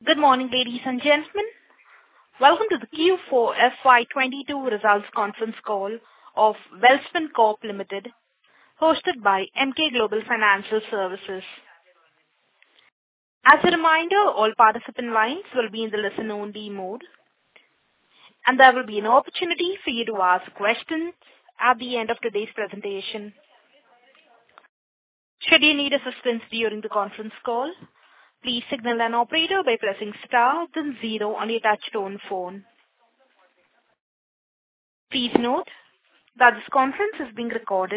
Good morning, ladies and gentlemen. Welcome to the Q4 FY22 results conference call of Welspun Corp Limited, hosted by Emkay Global Financial Services. As a reminder, all participant lines will be in the listen-only mode, and there will be an opportunity for you to ask questions at the end of today's presentation. Should you need assistance during the conference call, please signal an operator by pressing star then 0 on your touch-tone phone. Please note that this conference is being recorded.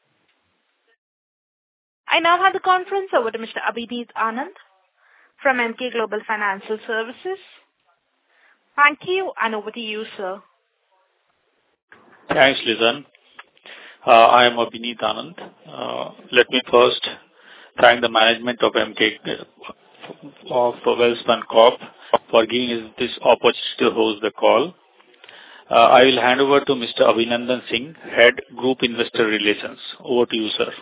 I now hand the conference over to Mr. Abhineet Anand from Emkay Global Financial Services. Thank you, and over to you, sir. Thanks, Lizanne. I am Abhineet Anand. Let me first thank the management of Emkay of Welspun Corp for giving us this opportunity to host the call. I will hand over to Mr. Abhinandan Singh, Head Group Investor Relations. Over to you, sir.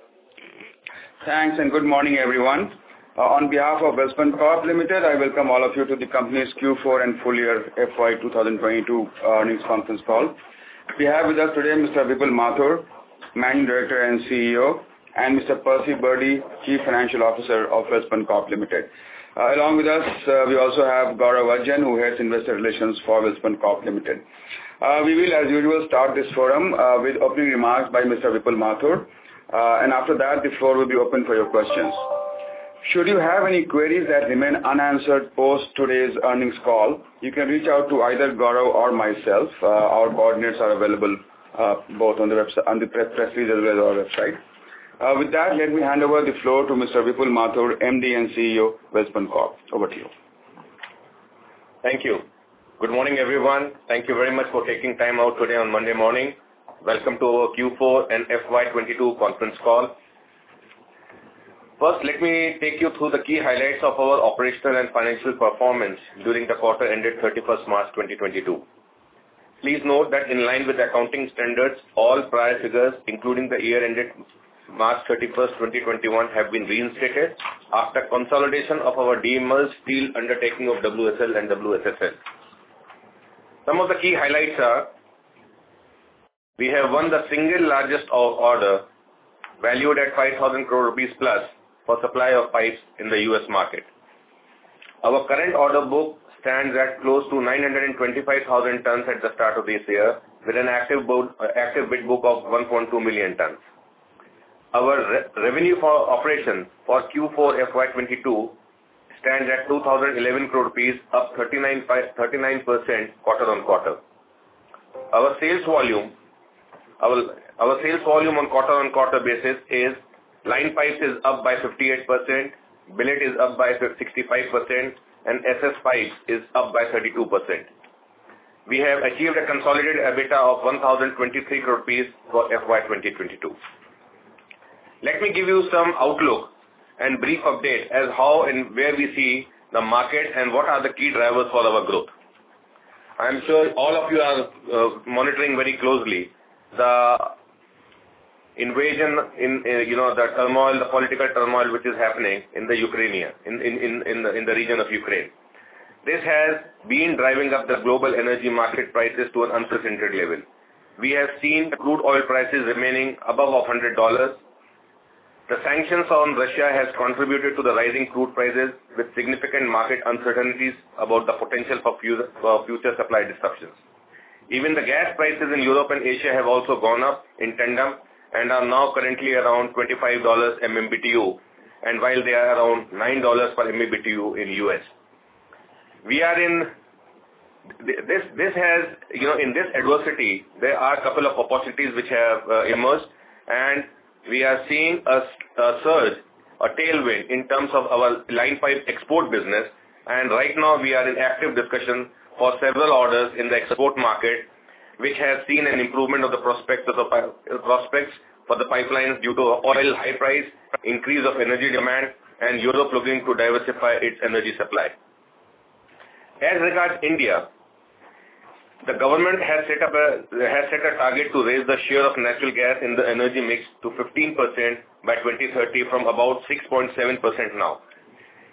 Thanks and good morning, everyone. On behalf of Welspun Corp Limited, I welcome all of you to the company's Q4 and full year FY 2022 earnings conference call. We have with us today Mr. Vipul Mathur, Managing Director and CEO, and Mr. Percy Birdy, Chief Financial Officer of Welspun Corp Limited. Along with us, we also have Gaurav Ajjan, who heads Investor Relations for Welspun Corp Limited. We will, as usual, start this forum with opening remarks by Mr. Vipul Mathur, and after that, the floor will be open for your questions. Should you have any queries that remain unanswered post today's earnings call, you can reach out to either Gaurav or myself. Our coordinates are available both on the website, on the press release as well as our website. With that, let me hand over the floor to Mr. Vipul Mathur, MD and CEO, Welspun Corp. Over to you. Thank you. Good morning, everyone. Thank you very much for taking time out today on Monday morning. Welcome to our Q4 and FY22 conference call. First, let me take you through the key highlights of our operational and financial performance during the quarter ended 31st March 2022. Please note that in line with accounting standards, all prior figures, including the year ended March 31st, 2021, have been reinstated after consolidation of our demerged steel undertaking of WSL and WSSL. Some of the key highlights are: we have won the single largest order valued at 5,000 crore rupees plus for supply of pipes in the US market. Our current order book stands at close to 925,000 tons at the start of this year, with an active bid book of 1.2 million tons. Our revenue for operation for Q4 FY22 stands at 2,011 crore rupees, up 39% quarter on quarter. Our sales volume on quarter-on-quarter basis is: line pipes is up by 58%, billet is up by 65%, and SS pipes is up by 32%. We have achieved a consolidated EBITDA of 1,023 crore rupees for FY 2022. Let me give you some outlook and brief update as how and where we see the market and what are the key drivers for our growth. I am sure all of you are monitoring very closely the invasion in the turmoil, the political turmoil which is happening in the Ukraine, in the region of Ukraine. This has been driving up the global energy market prices to an unprecedented level. We have seen crude oil prices remaining above $100. The sanctions on Russia has contributed to the rising crude prices, with significant market uncertainties about the potential for future supply disruptions. Even the gas prices in Europe and Asia have also gone up in tandem and are now currently around $25 MMBTU, and while they are around $9 per MMBTU in US. We are in this has, in this adversity, there are a couple of opportunities which have emerged, and we are seeing a surge, a tailwind in terms of our line pipe export business, and right now we are in active discussion for several orders in the export market, which has seen an improvement of the prospects for the pipelines due to oil high price, increase of energy demand, and Europe looking to diversify its energy supply. As regards India, the government has set a target to raise the share of natural gas in the energy mix to 15% by 2030 from about 6.7% now.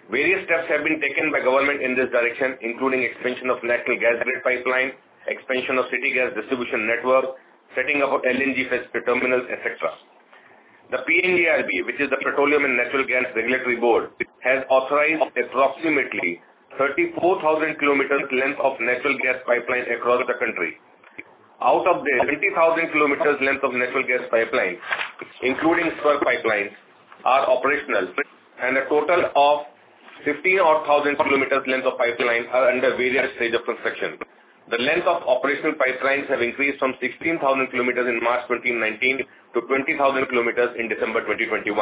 Various steps have been taken by government in this direction, including expansion of national gas grid pipeline, expansion of city gas distribution network, setting up of LNG terminals, etc. The PNGRB, which is the Petroleum and Natural Gas Regulatory Board, has authorized approximately 34,000 kilometers length of natural gas pipeline across the country. Out of this, 20,000 kilometers length of natural gas pipeline, including spur pipelines, are operational, and a total of 15,000 kilometers length of pipeline are under various stages of construction. The length of operational pipelines have increased from 16,000 kilometers in March 2019 to 20,000 kilometers in December 2021.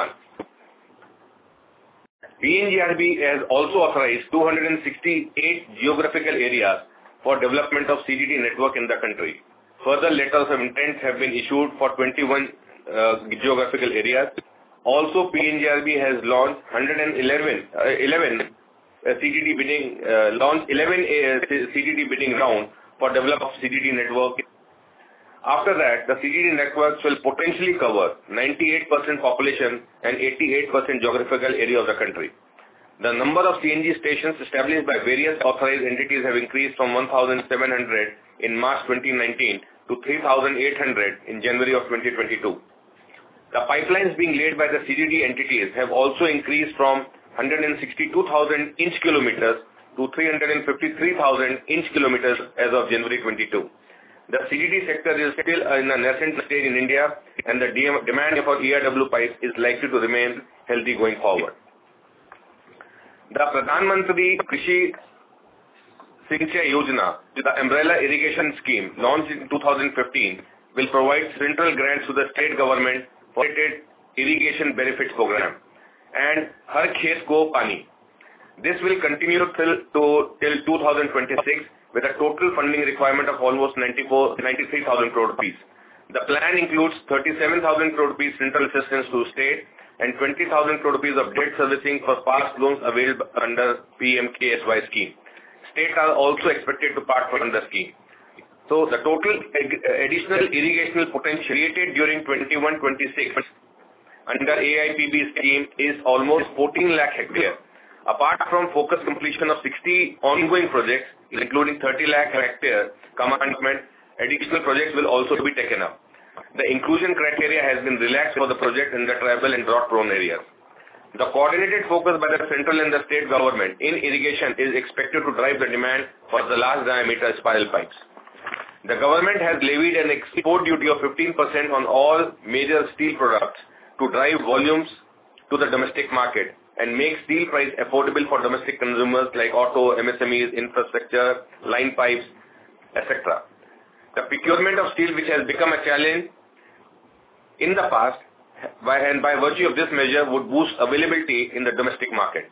PNGRB has also authorized 268 geographical areas for development of CGD network in the country. Further letters of intent have been issued for 21 geographical areas. Also, PNGRB has launched 11 CGD bidding round for development of CGD network. After that, the CGD networks will potentially cover 98% population and 88% geographical area of the country. The number of CNG stations established by various authorized entities have increased from 1,700 in March 2019 to 3,800 in January of 2022. The pipelines being laid by the CGD entities have also increased from 162,000 inch kilometers to 353,000 inch kilometers as of January 22. The CGD sector is still in a nascent stage in India, and the demand for ERW pipes is likely to remain healthy going forward. The Pradhan Mantri Krishi Sinchay Yojana, the umbrella irrigation scheme launched in 2015, will provide central grants to the state government for irrigation benefits program and Har Khet Ko Pani. This will continue till 2026 with a total funding requirement of almost 93,000 crore rupees. The plan includes 37,000 crore rupees central assistance to state and 20,000 crore rupees of debt servicing for past loans available under PM-KSY scheme. States are also expected to part from the scheme. So the total additional irrigational potential created during 21-26 under AIPB scheme is almost 14 lakh hectares. Apart from focused completion of 60 ongoing projects, including 30 lakh hectares commitment, additional projects will also be taken up. The inclusion criteria has been relaxed for the project in the tribal and drought-prone areas. The coordinated focus by the central and the state government in irrigation is expected to drive the demand for the large diameter spiral pipes. The government has levied an export duty of 15% on all major steel products to drive volumes to the domestic market and make steel price affordable for domestic consumers like auto, MSMEs, infrastructure, line pipes, etc. The procurement of steel, which has become a challenge in the past, by virtue of this measure, would boost availability in the domestic market.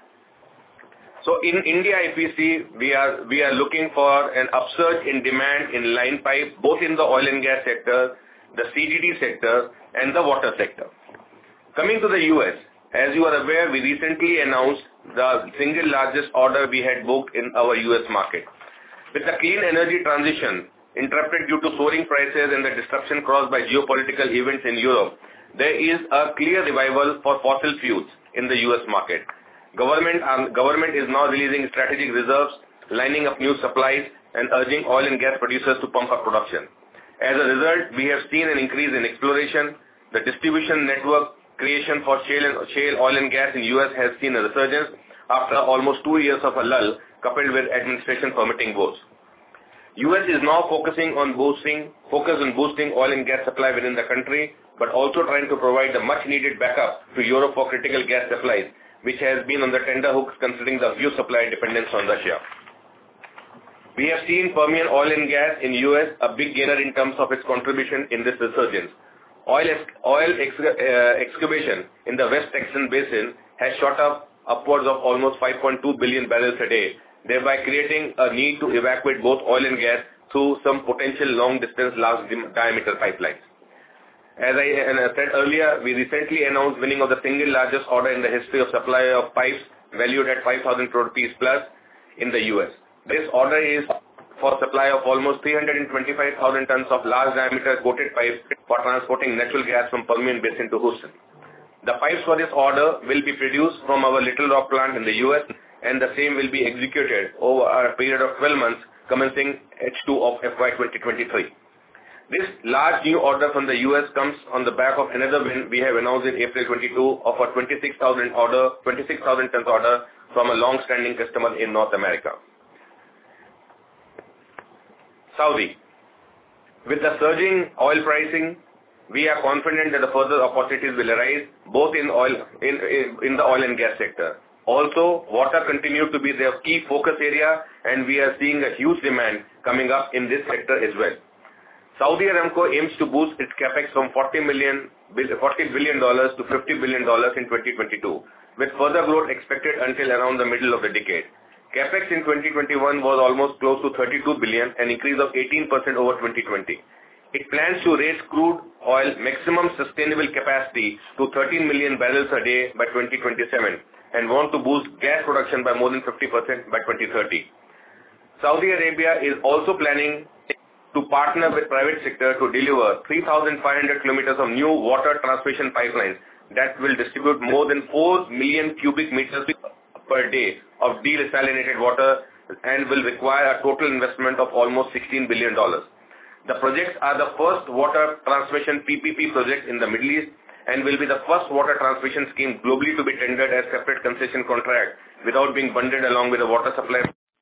So in India, if we see, we are looking for an upsurge in demand in line pipe, both in the oil and gas sector, the CGD sector, and the water sector. Coming to the US, as you are aware, we recently announced the single largest order we had booked in our US market. With the clean energy transition interrupted due to soaring prices and the disruption caused by geopolitical events in Europe, there is a clear revival for fossil fuels in the US market. Government is now releasing strategic reserves, lining up new supplies, and urging oil and gas producers to pump up production. As a result, we have seen an increase in exploration. The distribution network creation for shale oil and gas in US has seen a resurgence after almost 2 years of a lull coupled with administration permitting woes. US is now focusing on boosting oil and gas supply within the country, but also trying to provide the much needed backup to Europe for critical gas supplies, which has been on the tender hooks considering the huge supply dependence on Russia. We have seen Permian oil and gas in US a big gainer in terms of its contribution in this resurgence. Oil excavation in the West Texas Basin has shot up upwards of almost 5.2 billion barrels a day, thereby creating a need to evacuate both oil and gas through some potential long-distance, large diameter pipelines. As I said earlier, we recently announced winning of the single largest order in the history of supply of pipes valued at 5,000 crore rupees plus in the US. This order is for supply of almost 325,000 tons of large diameter coated pipes for transporting natural gas from Permian Basin to Houston. The pipes for this order will be produced from our Little Rock plant in the US, and the same will be executed over a period of 12 months commencing H2 of FY 2023. This large new order from the US comes on the back of another win we have announced in April 22 of a 26,000 tons order from a long-standing customer in North America. Saudi. With the surging oil pricing, we are confident that the further opportunities will arise both in the oil and gas sector. Also, water continues to be their key focus area, and we are seeing a huge demand coming up in this sector as well. Saudi Aramco aims to boost its capex from $40 billion to $50 billion in 2022, with further growth expected until around the middle of the decade. Capex in 2021 was almost close to 32 billion, an increase of 18% over 2020. It plans to raise crude oil maximum sustainable capacity to 13 million barrels a day by 2027 and want to boost gas production by more than 50% by 2030. Saudi Arabia is also planning to partner with private sector to deliver 3,500 kilometers of new water transmission pipelines that will distribute more than 4 million cubic meters per day of desalinated water and will require a total investment of almost $16 billion. The projects are the first water transmission PPP project in the Middle East and will be the first water transmission scheme globally to be tendered as separate concession contract without being bundled along with the water supply.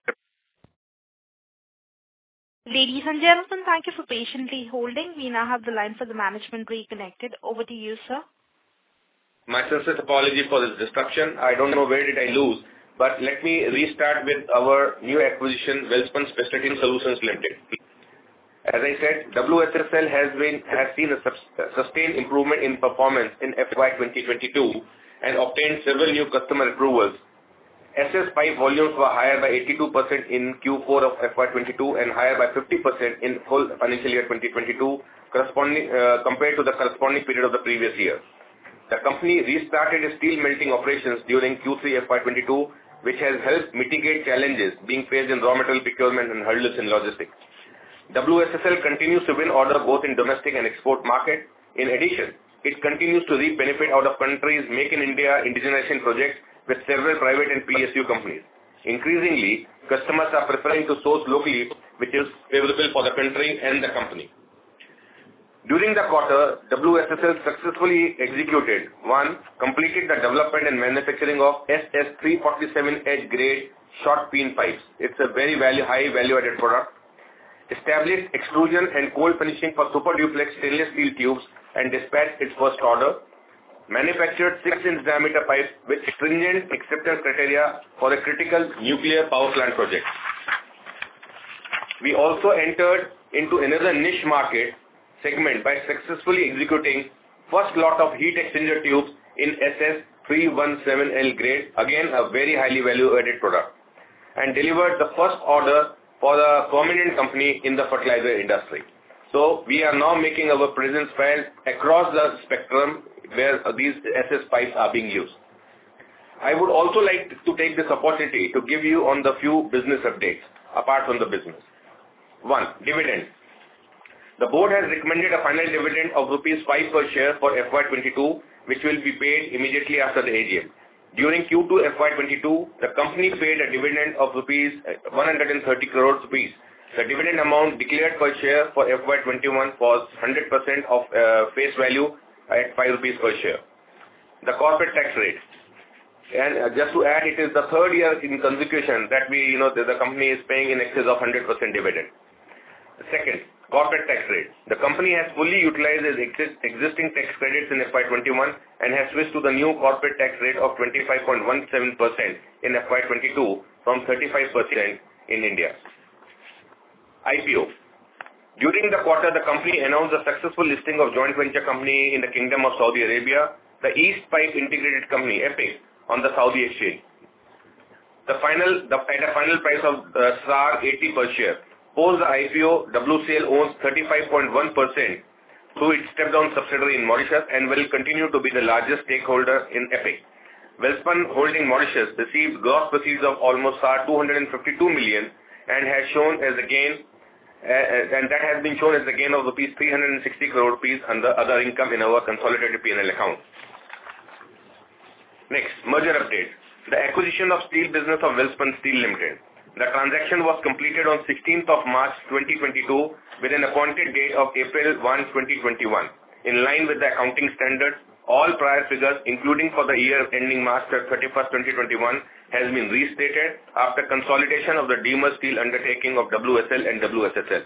Ladies and gentlemen, thank you for patiently holding. We now have the line for the management reconnected. Over to you, sir. My sincere apology for this disruption. I don't know where did I lose, but let me restart with our new acquisition, Welspun Specialty Solutions Limited. As I said, WSSL has seen a sustained improvement in performance in FY 2022 and obtained several new customer approvals. SS pipe volumes were higher by 82% in Q4 of FY 22 and higher by 50% in full financial year 2022, compared to the corresponding period of the previous year. The company restarted its steel melting operations during Q3 FY 22, which has helped mitigate challenges being faced in raw material procurement and hurdles in logistics. WSSL continues to win orders both in domestic and export market. In addition, it continues to reap benefit out of country's Make in India indigenization projects with several private and PSU companies. Increasingly, customers are preferring to source locally, which is favorable for the country and the company. During the quarter, WSSL successfully executed 1. Completed the development and manufacturing of SS347H grade short peen pipes. It's a very high value-added product. Established extrusion and cold finishing for super duplex stainless steel tubes and dispatched its first order. Manufactured 6-inch diameter pipes with stringent acceptance criteria for a critical nuclear power plant project. We also entered into another niche market segment by successfully executing first lot of heat exchanger tubes in SS317L grade, again a very highly value-added product, and delivered the first order for a prominent company in the fertilizer industry. So we are now making our presence felt across the spectrum where these SS pipes are being used. I would also like to take this opportunity to give you on the few business updates apart from the business. 1. Dividend. The board has recommended a final dividend of Rs 5 per share for FY22, which will be paid immediately after the AGM. During Q2 FY22, the company paid a dividend of Rs 130 crores rupees. The dividend amount declared per share for FY21 was 100% of face value at 5 rupees per share. The corporate tax rate. And just to add, it is the third year in consecution that the company is paying in excess of 100% dividend. Second, corporate tax rate. The company has fully utilized its existing tax credits in FY21 and has switched to the new corporate tax rate of 25.17% in FY22 from 35% in India. IPO. During the quarter, the company announced the successful listing of joint venture company in the Kingdom of Saudi Arabia, the East Pipe Integrated Company, EPIC, on the Saudi exchange. At a final price of SAR 80 per share. Post the IPO, WCL owns 35.1% through its step-down subsidiary in Mauritius and will continue to be the largest stakeholder in EPIC. Welspun Holding Mauritius received gross proceeds of almost 252 million and has shown as a gain, and that has been shown as a gain of rupees 360 crore rupees under other income in our consolidated P&L account. Next, merger update. The acquisition of steel business of Welspun Steel Limited. The transaction was completed on 16th of March 2022 with an appointed date of April 1, 2021. In line with the accounting standards, all prior figures, including for the year ending March 31st, 2021, has been restated after consolidation of the demerged steel undertaking of WSL and WSSL.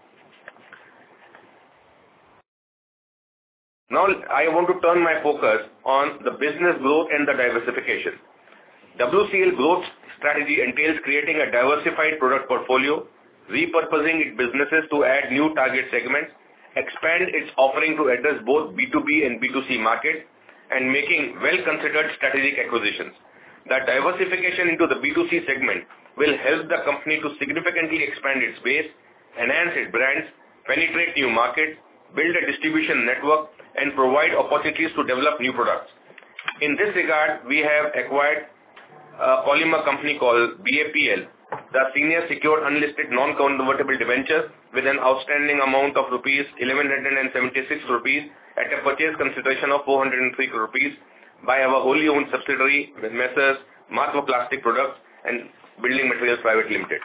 Now, I want to turn my focus on the business growth and the diversification. WCL growth strategy entails creating a diversified product portfolio, repurposing its businesses to add new target segments, expand its offering to address both B2B and B2C markets, and making well-considered strategic acquisitions. The diversification into the B2C segment will help the company to significantly expand its base, enhance its brands, penetrate new markets, build a distribution network, and provide opportunities to develop new products. In this regard, we have acquired a polymer company called BAPL, the senior secured unlisted non-convertible debenture with an outstanding amount of rupees 1176 rupees at a purchase consideration of 403 rupees by our wholly owned subsidiary with Messrs. Mahatma Plastic Products and Building Materials Private Limited.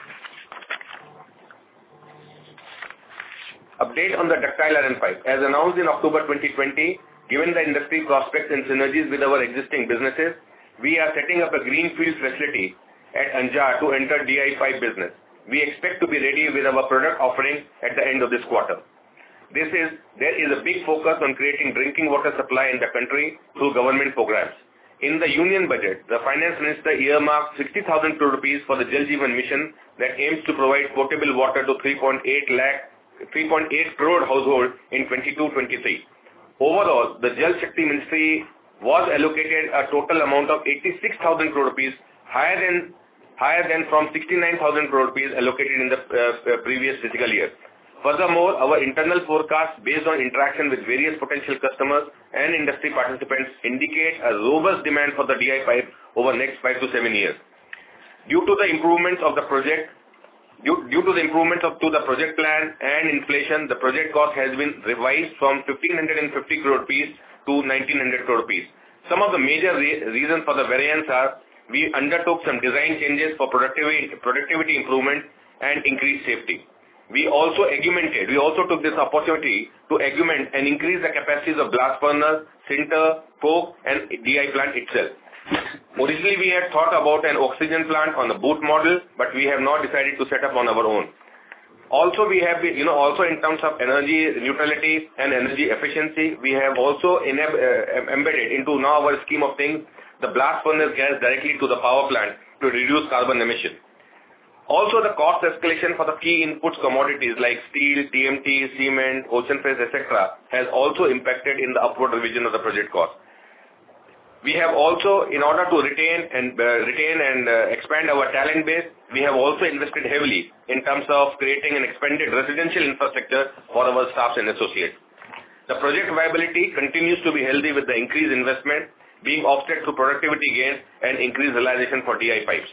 Update on the ductile iron pipe. As announced in October 2020, given the industry prospects and synergies with our existing businesses, we are setting up a greenfield facility at Anjar to enter DI pipe business. We expect to be ready with our product offering at the end of this quarter. There is a big focus on creating drinking water supply in the country through government programs. In the union budget, the finance minister earmarked 60,000 crore rupees for the Jal Jeevan mission that aims to provide potable water to 3.8 crore households in 22-23. Overall, the Jal Shakti Ministry was allocated a total amount of 86,000 crore rupees, higher than from 69,000 crore rupees allocated in the previous fiscal year. Furthermore, our internal forecast based on interaction with various potential customers and industry participants indicate a robust demand for the DI pipe over the next 5 to 7 years. Due to the improvements of the project plan and inflation, the project cost has been revised from 1,550 crore rupees to 1,900 crore rupees. Some of the major reasons for the variance are we undertook some design changes for productivity improvement and increased safety. We also took this opportunity to augment and increase the capacities of blast furnace, sinter, coke, and DI plant itself. Originally, we had thought about an oxygen plant on the boot model, but we have now decided to set up on our own. Also, we have been, also in terms of energy neutrality and energy efficiency, we have also embedded into now our scheme of things the blast furnace gas directly to the power plant to reduce carbon emission. Also, the cost escalation for the key inputs commodities like steel, TMT, cement, ocean freight, etc. has also impacted in the upward revision of the project cost. We have also, in order to retain and expand our talent base, we have also invested heavily in terms of creating an expanded residential infrastructure for our staffs and associates. The project viability continues to be healthy with the increased investment being offset through productivity gains and increased realization for DI pipes.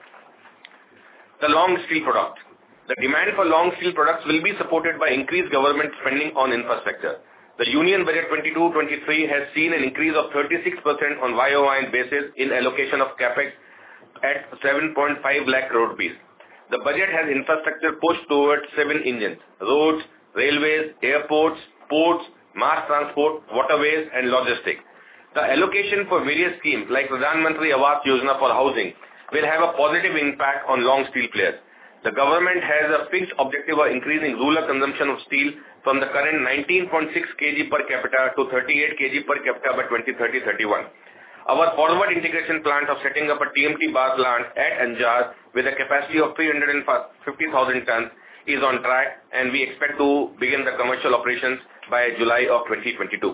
The long steel product. The demand for long steel products will be supported by increased government spending on infrastructure. The Union Budget 22-23 has seen an increase of 36% on YOY basis in allocation of capex at 7.5 lakh crore rupees. The budget has infrastructure pushed towards 7 engines: roads, railways, airports, ports, mass transport, waterways, and logistics. The allocation for various schemes like Pradhan Mantri Awas Yojana for housing will have a positive impact on long steel players. The government has a fixed objective of increasing rural consumption of steel from the current 19.6 kg per capita to 38 kg per capita by 2030-31. Our forward integration plant of setting up a TMT bar plant at Anjar with a capacity of 350,000 tons is on track, and we expect to begin the commercial operations by July of 2022.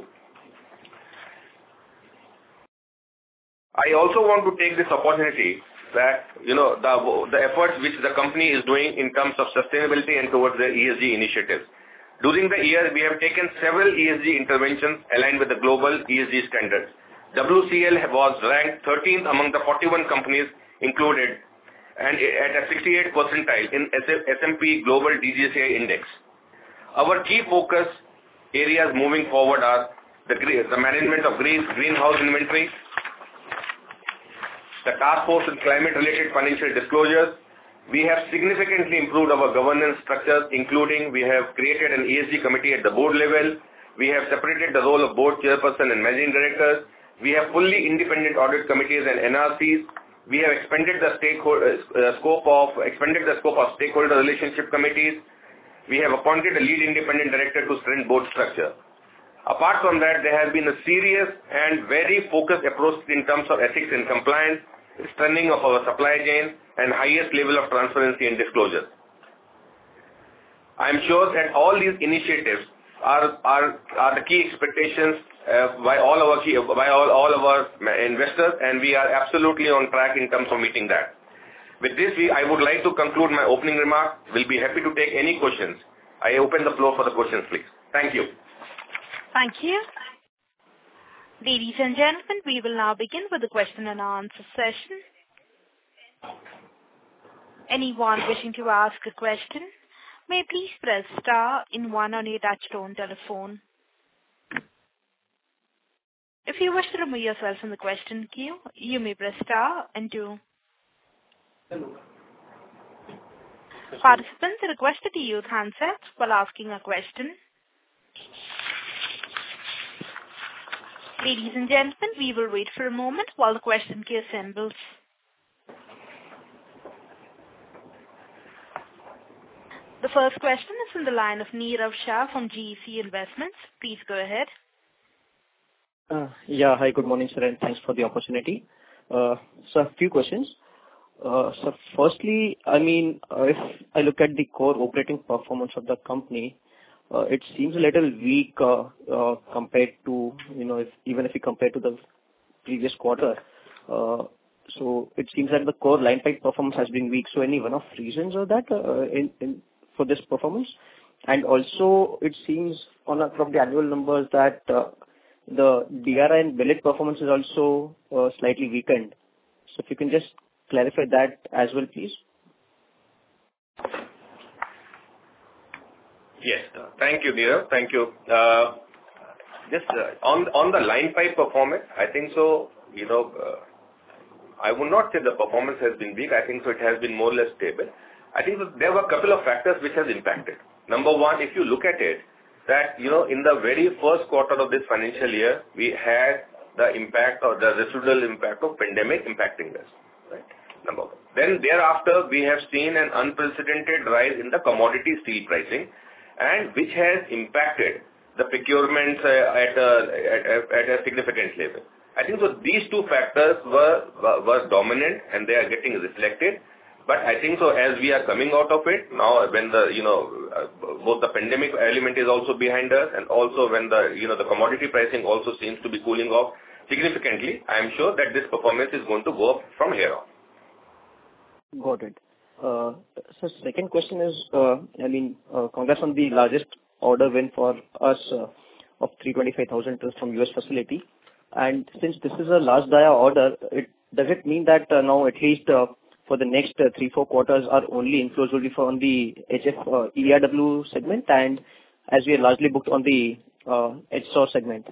I also want to take this opportunity that, the efforts which the company is doing in terms of sustainability and towards the ESG initiatives. During the year, we have taken several ESG interventions aligned with the global ESG standards. WCL was ranked 13th among the 41 companies included and at a 68th percentile in S&P Global DJCI Index. Our key focus areas moving forward are the management of greenhouse inventory, the task force in climate-related financial disclosures. We have significantly improved our governance structures, including we have created an ESG committee at the board level. We have separated the role of board chairperson and managing directors. We have fully independent audit committees and NRCs. We have expanded the scope of stakeholder relationship committees. We have appointed a lead independent director to strengthen board structure. Apart from that, there has been a serious and very focused approach in terms of ethics and compliance, strengthening of our supply chain, and highest level of transparency and disclosure. I am sure that all these initiatives are the key expectations by all our investors, and we are absolutely on track in terms of meeting that. With this, I would like to conclude my opening remark. We'll be happy to take any questions. I open the floor for the questions, please. Thank you. Thank you. Ladies and gentlemen, we will now begin with the question and answer session. Anyone wishing to ask a question may please press star and 1 on your touchtone telephone. If you wish to remove yourself from the question queue, you may press star and 2. Participants are requested to use handsets while asking a question. Ladies and gentlemen, we will wait for a moment while the question queue assembles. The first question is from the line of Nirav Shah from GEC Investments. Please go ahead. Hi, good morning, sir, and thanks for the opportunity. So a few questions. So firstly, if I look at the core operating performance of the company, it seems a little weak compared to, even if you compare to the previous quarter. So it seems that the core line pipe performance has been weak. So any one of reasons of that for this performance? And also, it seems from the annual numbers that the DRI and billet performance is also slightly weakened. So if you can just clarify that as well, please. Yes. Thank you, Nirav. Thank you. Just on the line pipe performance, I think so, I would not say the performance has been weak. I think so it has been more or less stable. I think there were a couple of factors which has impacted. Number one, if you look at it, that, in the very first quarter of this financial year, we had the impact or the residual impact of pandemic impacting us, right? Number one. Then thereafter, we have seen an unprecedented rise in the commodity steel pricing, and which has impacted the procurements at a significant level. I think so these two factors were dominant, and they are getting reflected. But I think so as we are coming out of it now, when the both the pandemic element is also behind us, and also when the commodity pricing also seems to be cooling off significantly, I am sure that this performance is going to go up from here on. Got it. So second question is, congrats on the largest order win for us of 325,000 tons from US facility. And since this is a large dia order, does it mean that now at least for the next 3-4 quarters our only inflows will be from the HF ERW segment, and as we are largely booked on the HSAW segment?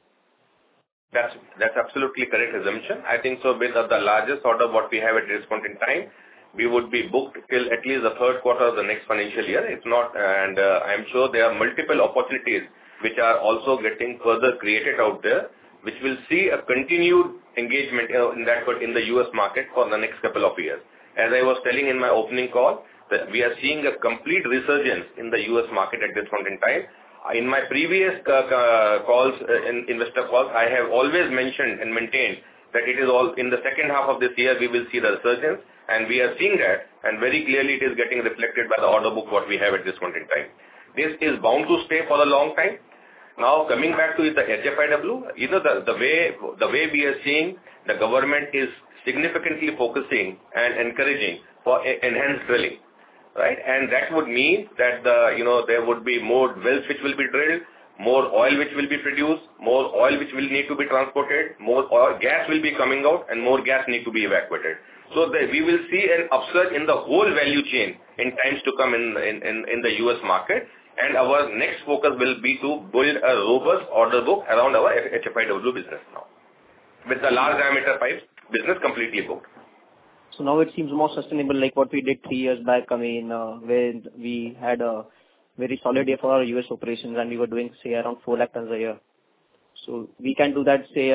That's absolutely correct assumption. I think so with the largest order what we have at this point in time, we would be booked till at least the third quarter of the next financial year. It's not, and I'm sure there are multiple opportunities which are also getting further created out there, which will see a continued engagement in the US market for the next couple of years. As I was telling in my opening call, that we are seeing a complete resurgence in the US market at this point in time. In my previous calls, in investor calls, I have always mentioned and maintained that it is all in the second half of this year we will see the resurgence, and we are seeing that, and very clearly it is getting reflected by the order book what we have at this point in time. This is bound to stay for a long time. Now coming back to the HFIW, the way we are seeing the government is significantly focusing and encouraging for enhanced drilling, right? And that would mean that there would be more wells which will be drilled, more oil which will be produced, more oil which will need to be transported, more oil, gas will be coming out, and more gas need to be evacuated. So we will see an upsurge in the whole value chain in times to come in the US market. And our next focus will be to build a robust order book around our HFIW business now, with the large diameter pipes business completely booked. So now it seems more sustainable, like what we did 3 years back. I mean, when we had a very solid year for our US operations and we were doing, say, around 4 lakh tons a year. So we can do that, say,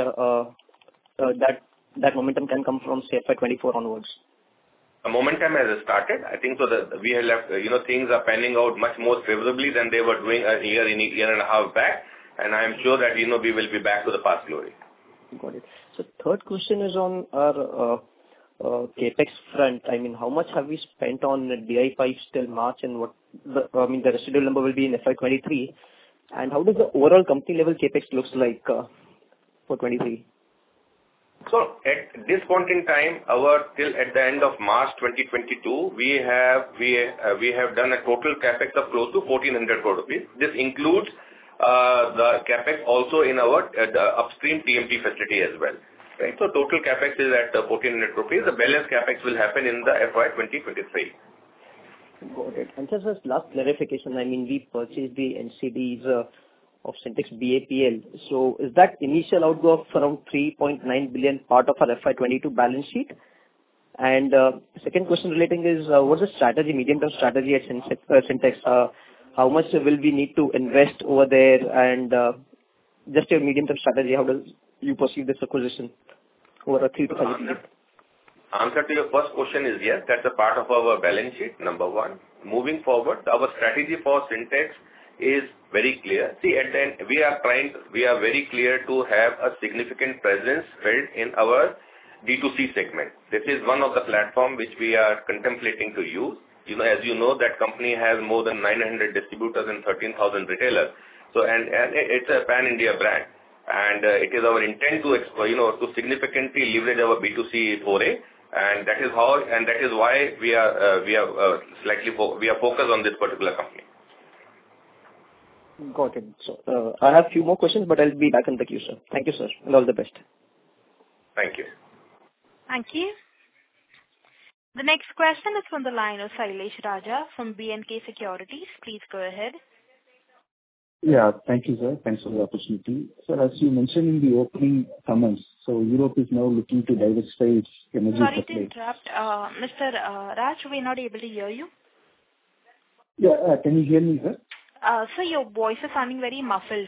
that momentum can come from, say, FY24 onwards. The momentum has started. I think so that we have left, things are panning out much more favorably than they were doing a year and a half back. And I am sure that, we will be back to the past glory. Got it. So third question is on our capex front. I mean, how much have we spent on DI pipes till March, and what the residual number will be in FY23? And how does the overall company level capex looks like for 23? So at this point in time, till at the end of March 2022, we have done a total capex of close to 1,400 crore rupees. This includes the capex also in our upstream TMT facility as well. Right. So total capex is at 1,400 rupees. The balance capex will happen in the FY 2023. Got it. And just as last clarification, I mean, we purchased the NCDs of Sintex BAPL. So is that initial outgo of around 3.9 billion part of our FY22 balance sheet? And second question relating is, what's the strategy, medium-term strategy at Sintex? How much will we need to invest over there? And just your medium-term strategy, how does you perceive this acquisition over a 3 to 5 years? Answer to your first question is yes, that's a part of our balance sheet, number one. Moving forward, our strategy for Sintex is very clear. See, at the end, we are very clear to have a significant presence built in our D2C segment. This is one of the platform which we are contemplating to use. As you know, that company has more than 900 distributors and 13,000 retailers. So, and it's a pan-India brand. And it is our intent to significantly leverage our B2C foray. And that is why we are focused on this particular company. Got it. So I have few more questions, but I'll be back in the queue, sir. Thank you, sir, and all the best. Thank you. Thank you. The next question is from the line of Sailesh Raja from B&K Securities. Please go ahead. Yeah, thank you, sir. Thanks for the opportunity. Sir, as you mentioned in the opening comments, so Europe is now looking to diversify its energy supply. Sorry to interrupt. Mr. Raj, we're not able to hear you. Yeah, can you hear me, sir? Sir, your voice is sounding very muffled.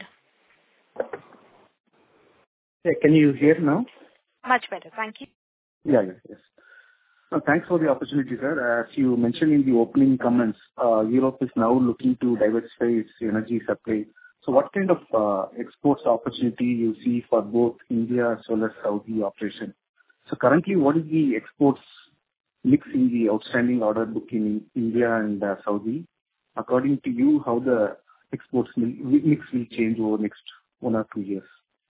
Yeah, can you hear now? Much better. Thank you. Yes. Thanks for the opportunity, sir. As you mentioned in the opening comments, Europe is now looking to diversify its energy supply. So what kind of exports opportunity you see for both India as well as Saudi operation? So currently, what is the exports mix in the outstanding order book in India and Saudi? According to you, how the exports mix will change over the next 1 or 2 years?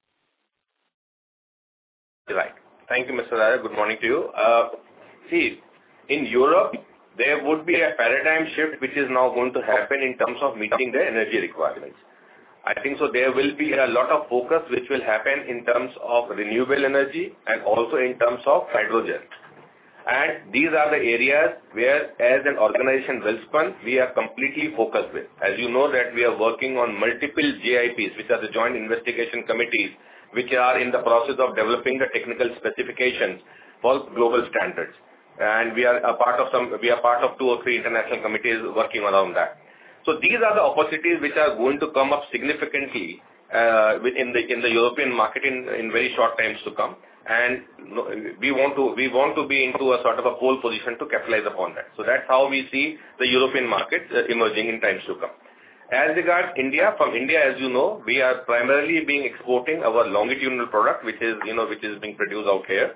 Right. Thank you, Mr. Raja. Good morning to you. See, in Europe, there would be a paradigm shift which is now going to happen in terms of meeting their energy requirements. I think so there will be a lot of focus which will happen in terms of renewable energy and also in terms of hydrogen. And these are the areas where, as an organization, Welspun, we are completely focused with. As you know that we are working on multiple JIPs, which are the Joint Investigation Committees, which are in the process of developing the technical specifications for global standards. And we are part of 2 or 3 international committees working around that. So these are the opportunities which are going to come up significantly in the European market in very short times to come. And we want to be into a sort of a pole position to capitalize upon that. So that's how we see the European market emerging in times to come. As regards India, from India, as you know, we are primarily exporting our longitudinal product, which is being produced out here,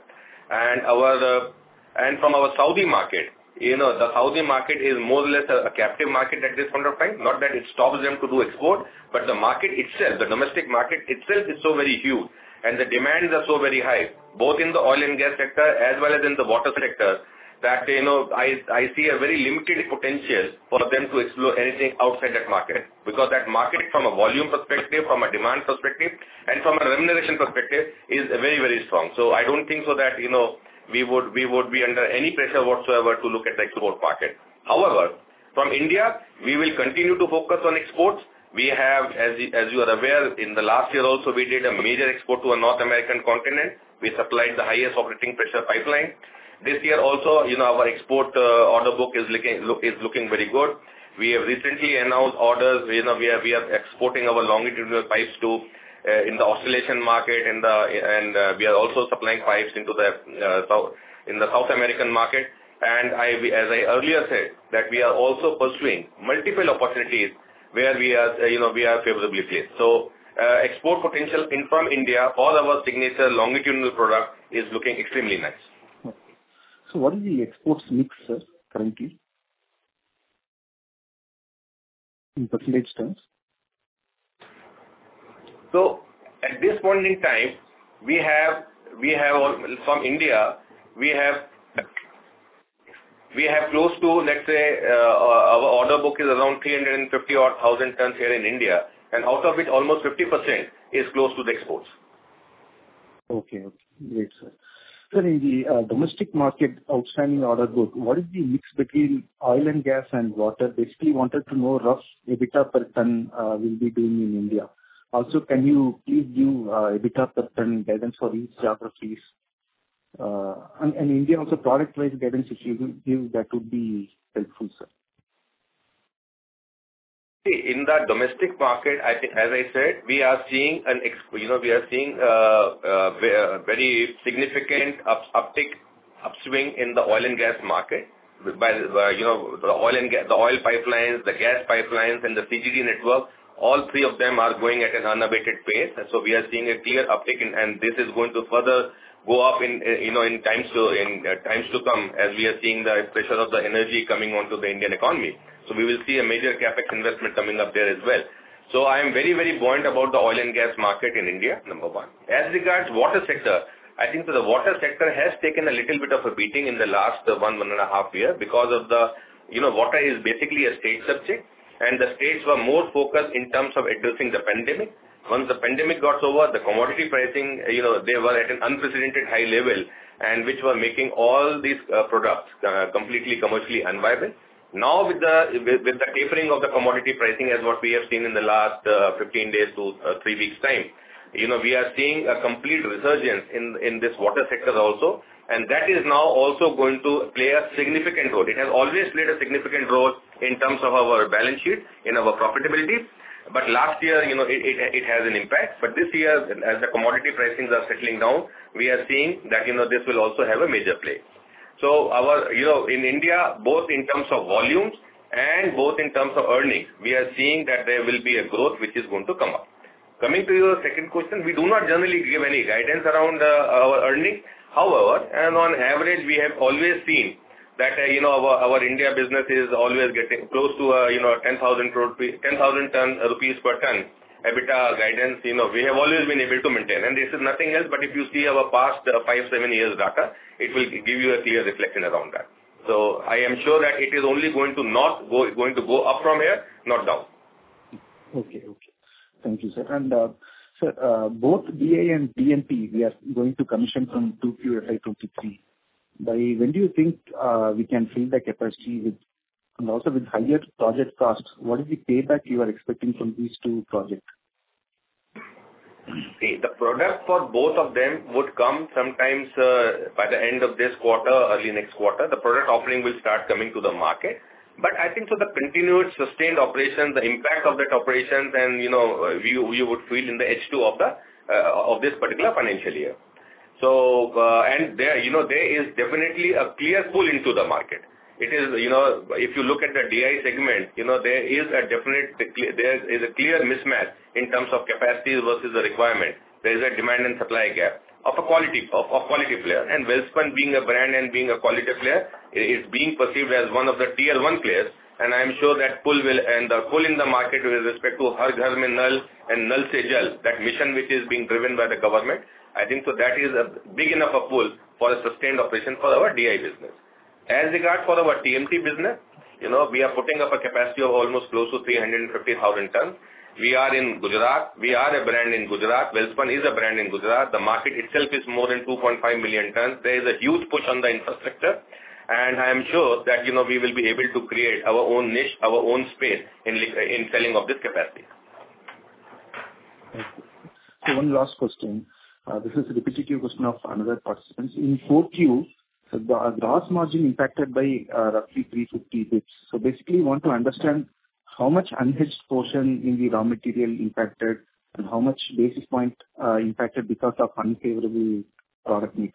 and from our Saudi market. The Saudi market is more or less a captive market at this point of time. Not that it stops them to do export, but the market itself, the domestic market itself, is so very huge, and the demands are so very high, both in the oil and gas sector as well as in the water sector, that, I see a very limited potential for them to explore anything outside that market. Because that market, from a volume perspective, from a demand perspective, and from a remuneration perspective, is very, very strong. So I don't think so that, we would be under any pressure whatsoever to look at the export market. However, from India, we will continue to focus on exports. We have, as you are aware, in the last year also we did a major export to a North American continent, We supplied the highest operating pressure pipeline. This year also, our export order book is looking very good. We have recently announced orders. We are exporting our longitudinal pipes to in the Australian market, and we are also supplying pipes into the South American market. And as I earlier said, that we are also pursuing multiple opportunities where we are favorably placed. So export potential from India for our signature longitudinal product is looking extremely nice. Okay. So what is the exports mix, sir, currently in percentage terms? So at this point in time, we have from India, we have close to, let's say, our order book is around 350,000 tons here in India, and out of which almost 50% is close to the exports. Okay. Great, sir. Sir, in the domestic market outstanding order book, what is the mix between oil and gas and water? Basically, wanted to know rough EBITDA per ton we'll be doing in India. Also, can you please give EBITDA per ton guidance for each geographies? And India also product-wise guidance, if you give, that would be helpful, sir. In the domestic market, I think, as I said, we are seeing very significant upswing in the oil and gas market. By the oil pipelines, the gas pipelines, and the CGD network, all three of them are going at an unabated pace. And so we are seeing a clear uptick, and this is going to further go up in times to come, as we are seeing the pressure of the energy coming onto the Indian economy. So we will see a major capex investment coming up there as well. So I am very, very buoyant about the oil and gas market in India, number one. As regards water sector, I think the water sector has taken a little bit of a beating in the last 1.5 years because of the, water is basically a state subject, and the states were more focused in terms of addressing the pandemic. Once the pandemic got over, the commodity pricing, they were at an unprecedented high level, and which were making all these products completely commercially unviable. Now, with the tapering of the commodity pricing, as what we have seen in the last 15 days to 3 weeks' time, we are seeing a complete resurgence in this water sector also, and that is now also going to play a significant role. It has always played a significant role in terms of our balance sheet, in our profitability. But last year, it has an impact. But this year, as the commodity pricings are settling down, we are seeing that, this will also have a major play. So in India, both in terms of volumes and both in terms of earnings, we are seeing that there will be a growth which is going to come up. Coming to your second question, we do not generally give any guidance around our earnings. However, and on average, we have always seen that our India business is always getting close to 10,000 rupees per ton EBITDA guidance. We have always been able to maintain, and this is nothing else. But if you see our past 5-7 years data, it will give you a clear reflection around that. So I am sure that it is only going to go up from here, not down. Okay. Thank you, sir. And sir, both DI and DNP, we are going to commission from 2Q FY23. By when do you think we can fill the capacity with, and also with higher project costs? What is the payback you are expecting from these two projects? See, the product for both of them would come sometimes by the end of this quarter, early next quarter. The product offering will start coming to the market. But I think so the continued sustained operation, the impact of that operations, and you would feel in the H2 of this particular financial year. So and there is definitely a clear pull into the market. It is if you look at the DI segment, there is a clear mismatch in terms of capacity versus the requirement. There is a demand and supply gap of a quality player, and Welspun being a brand and being a quality player is being perceived as one of the tier 1 players, and I am sure that pull in the market with respect to Har Ghar Mein Nal and Nal Se Jal, that mission which is being driven by the government, I think so that is a big enough a pull for a sustained operation for our DI business. As regards for our TMT business, we are putting up a capacity of almost close to 350,000 tons. We are in Gujarat. We are a brand in Gujarat. Welspun is a brand in Gujarat. The market itself is more than 2.5 million tons. There is a huge push on the infrastructure, and I am sure that we will be able to create our own niche, our own space in selling of this capacity. Okay. So one last question. This is a repetitive question of another participant. In 4Q, so the gross margin impacted by roughly 350 bits. So basically, want to understand how much unhedged portion in the raw material impacted and how much basis point impacted because of unfavorable product mix.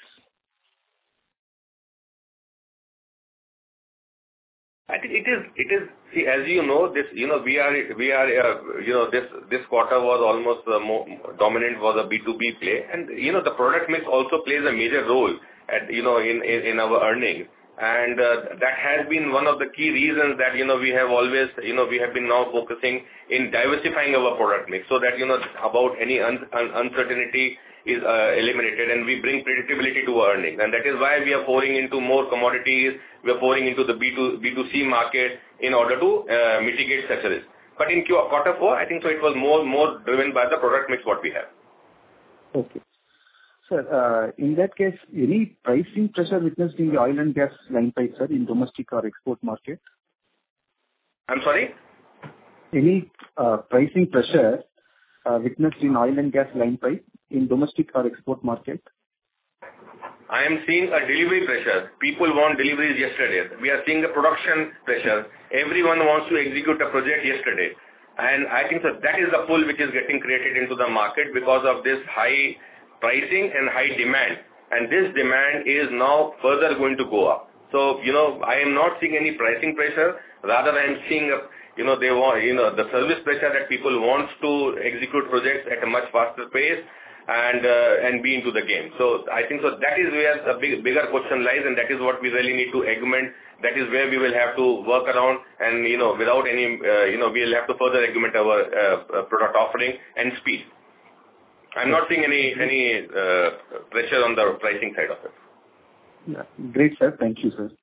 I think it is. See, as you know, this, we are, this quarter was almost more dominant was a B2B play, and the product mix also plays a major role at in our earnings, and that has been one of the key reasons that we have always we have been now focusing in diversifying our product mix so that about any uncertainty is eliminated, and we bring predictability to our earnings. And that is why we are pouring into more commodities, we are pouring into the B2C market in order to mitigate such a risk. But in quarter 4, I think so it was more driven by the product mix what we have. Okay. Sir, in that case, any pricing pressure witnessed in the oil and gas line pipe, sir, in domestic or export market? I'm sorry? Any pricing pressure witnessed in oil and gas line pipe in domestic or export market? I am seeing a delivery pressure. People want deliveries yesterday. We are seeing a production pressure. Everyone wants to execute a project yesterday. And I think that is the pull which is getting created into the market because of this high pricing and high demand. And this demand is now further going to go up. So, I am not seeing any pricing pressure. Rather, I am seeing they want, the service pressure that people want to execute projects at a much faster pace and be into the game. So I think that is where the bigger question lies, and that is what we really need to augment. That is where we will have to work around, and without any, we will have to further augment our product offering and speed. I'm not seeing any pressure on the pricing side of it. Yeah. Great, sir. Thank you, sir.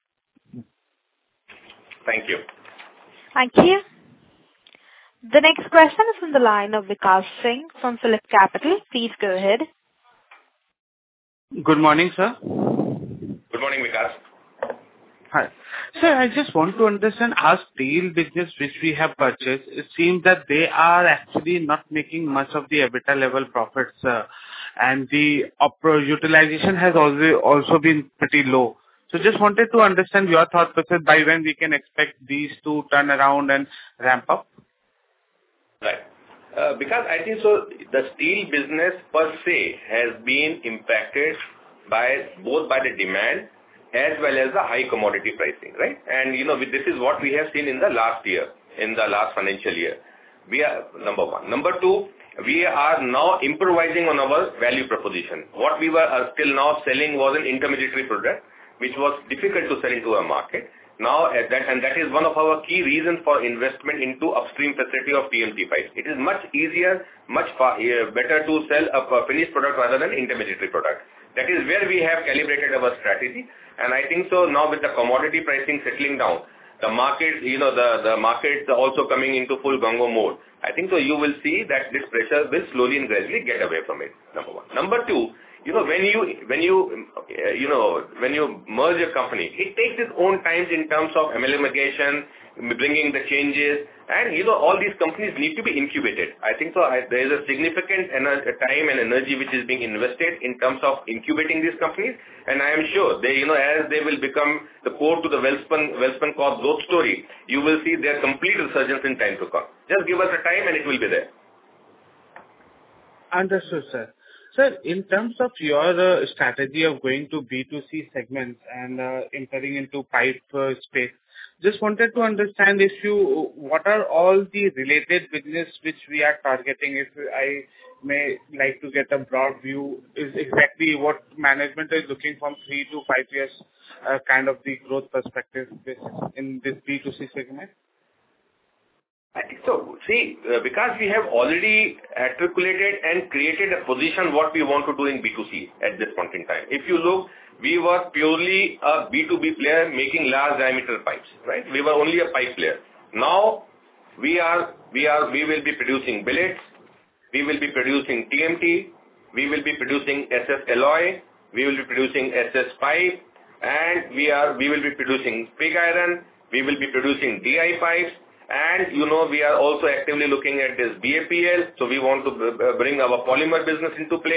Thank you. Thank you. The next question is from the line of Vikas Singh from PhillipCapital. Please go ahead. Good morning, sir. Good morning, Vikas. Hi. Sir, I just want to understand our steel business which we have purchased. It seems that they are actually not making much of the EBITDA level profits, and the utilization has also been pretty low. So just wanted to understand your thought process by when we can expect these to turn around and ramp up. Right. Because I think the steel business per se has been impacted both by the demand as well as the high commodity pricing, right? And this is what we have seen in the last year, in the last financial year. We are number one. Number two, we are now improvising on our value proposition. What we were still now selling was an intermediary product, which was difficult to sell into a market. Now, that is one of our key reasons for investment into upstream facility of TMT pipes. It is much easier, better to sell a finished product rather than intermediary product. That is where we have calibrated our strategy. And I think now with the commodity pricing settling down, the market, the markets are also coming into full gung-ho mode. I think you will see that this pressure will slowly and gradually get away from it. Number one. Number two, when you merge a company, it takes its own time in terms of amalgamation, bringing the changes, and all these companies need to be incubated. I think there is a significant time and energy which is being invested in terms of incubating these companies, and I am sure they, as they will become the core to the Welspun Corp growth story, you will see their complete resurgence in time to come. Just give us a time and it will be there. Understood, sir. Sir, in terms of your strategy of going to B2C segments and entering into pipe space, just wanted to understand what are all the related business which we are targeting. If I may like to get a broad view, is exactly what management is looking from 3 to 5 years, kind of the growth perspective in this B2C segment? I think so. See, because we have already articulated and created a position what we want to do in B2C at this point in time. If you look, we were purely a B2B player making large diameter pipes, right? We were only a pipe player. Now, we will be producing billets, we will be producing TMT, we will be producing SS alloy, we will be producing SS pipe, and we will be producing pig iron, we will be producing DI pipes, and we are also actively looking at this BAPL, so we want to bring our polymer business into play.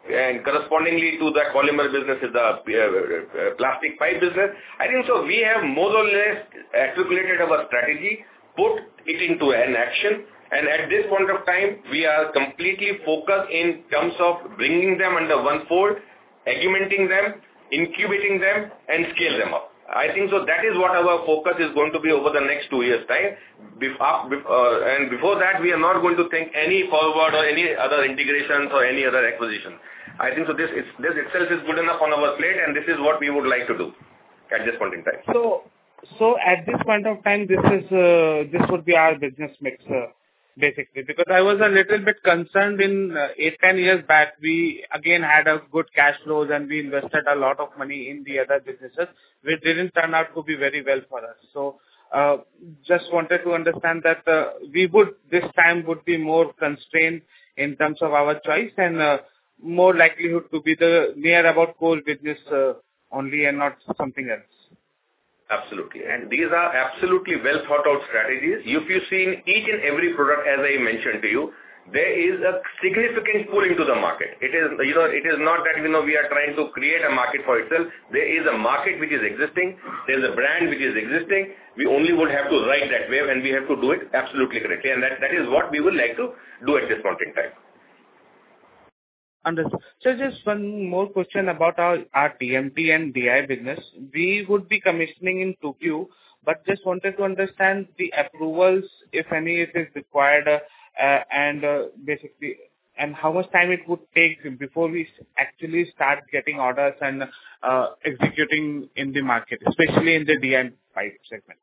and correspondingly to that polymer business is the plastic pipe business. I think so we have more or less articulated our strategy, put it into an action, and at this point of time, we are completely focused in terms of bringing them under one fold, augmenting them, incubating them, and scale them up. I think so that is what our focus is going to be over the next 2 years' time. And before that, we are not going to think any forward or any other integrations or any other acquisition. I think so this itself is good enough on our plate, and this is what we would like to do at this point in time. So at this point of time, this would be our business mix, basically, because I was a little bit concerned in 8-10 years back. We again had a good cash flows and we invested a lot of money in the other businesses, which didn't turn out to be very well for us. So just wanted to understand that we would this time would be more constrained in terms of our choice and more likelihood to be the near about core business only and not something else. Absolutely. And these are absolutely well thought out strategies. If you see in each and every product, as I mentioned to you, there is a significant pull into the market. It is, it is not that, we are trying to create a market for itself. There is a market which is existing. There is a brand which is existing. We only would have to ride that wave and we have to do it absolutely correctly. And that is what we would like to do at this point in time. Understood. So just one more question about our TMT and DI business. We would be commissioning in 2Q, but just wanted to understand the approvals, if any, it is required, and basically, and how much time it would take before we actually start getting orders and executing in the market, especially in the DI pipe segment.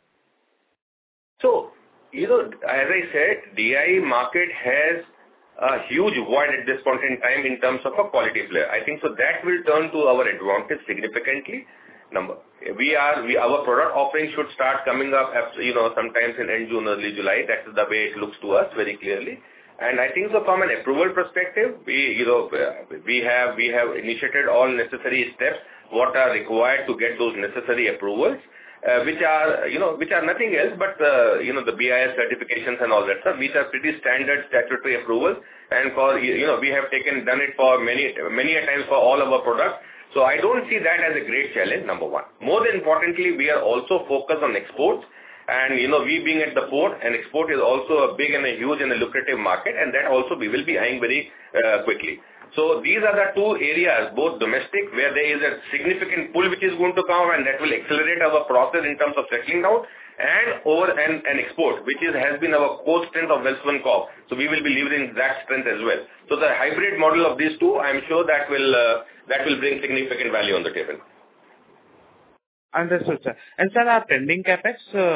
So, as I said, DI market has a huge void at this point in time in terms of a quality player. I think so that will turn to our advantage significantly. Our product offering should start coming up, sometimes in end June, early July. That's the way it looks to us very clearly. And I think so from an approval perspective, we have initiated all necessary steps, what are required to get those necessary approvals. Which are nothing else but, the BIS certifications and all that stuff, which are pretty standard statutory approvals. And we have done it for many a times for all our products. So I don't see that as a great challenge, number one. More than importantly, we are also focused on exports. And, we being at the port, and export is also a big and a huge and a lucrative market. And that also we will be eyeing very quickly. So these are the two areas, both domestic, where there is a significant pull which is going to come and that will accelerate our process in terms of settling down, and export, which has been our core strength of Welspun Corp. So we will be leveraging that strength as well. So the hybrid model of these two, I'm sure that will bring significant value on the table. Understood, sir. And sir, our pending capex,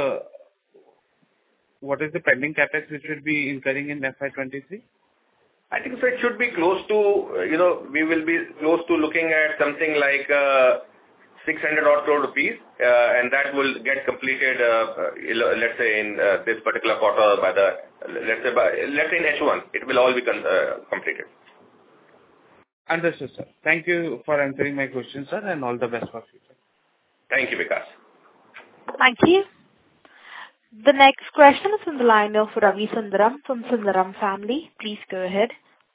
what is the pending capex which will be incurring in FY23? I think so it should be close to, we will be close to looking at something like 600 odd crore rupees, and that will get completed, let's say in this particular quarter let's say in H1, it will all be completed. Understood, sir. Thank you for answering my question, sir, and all the best for future. Thank you, Vikas. Thank you. The next question is from the line of Ravi Sundaram from Sundaram Family. Please go ahead.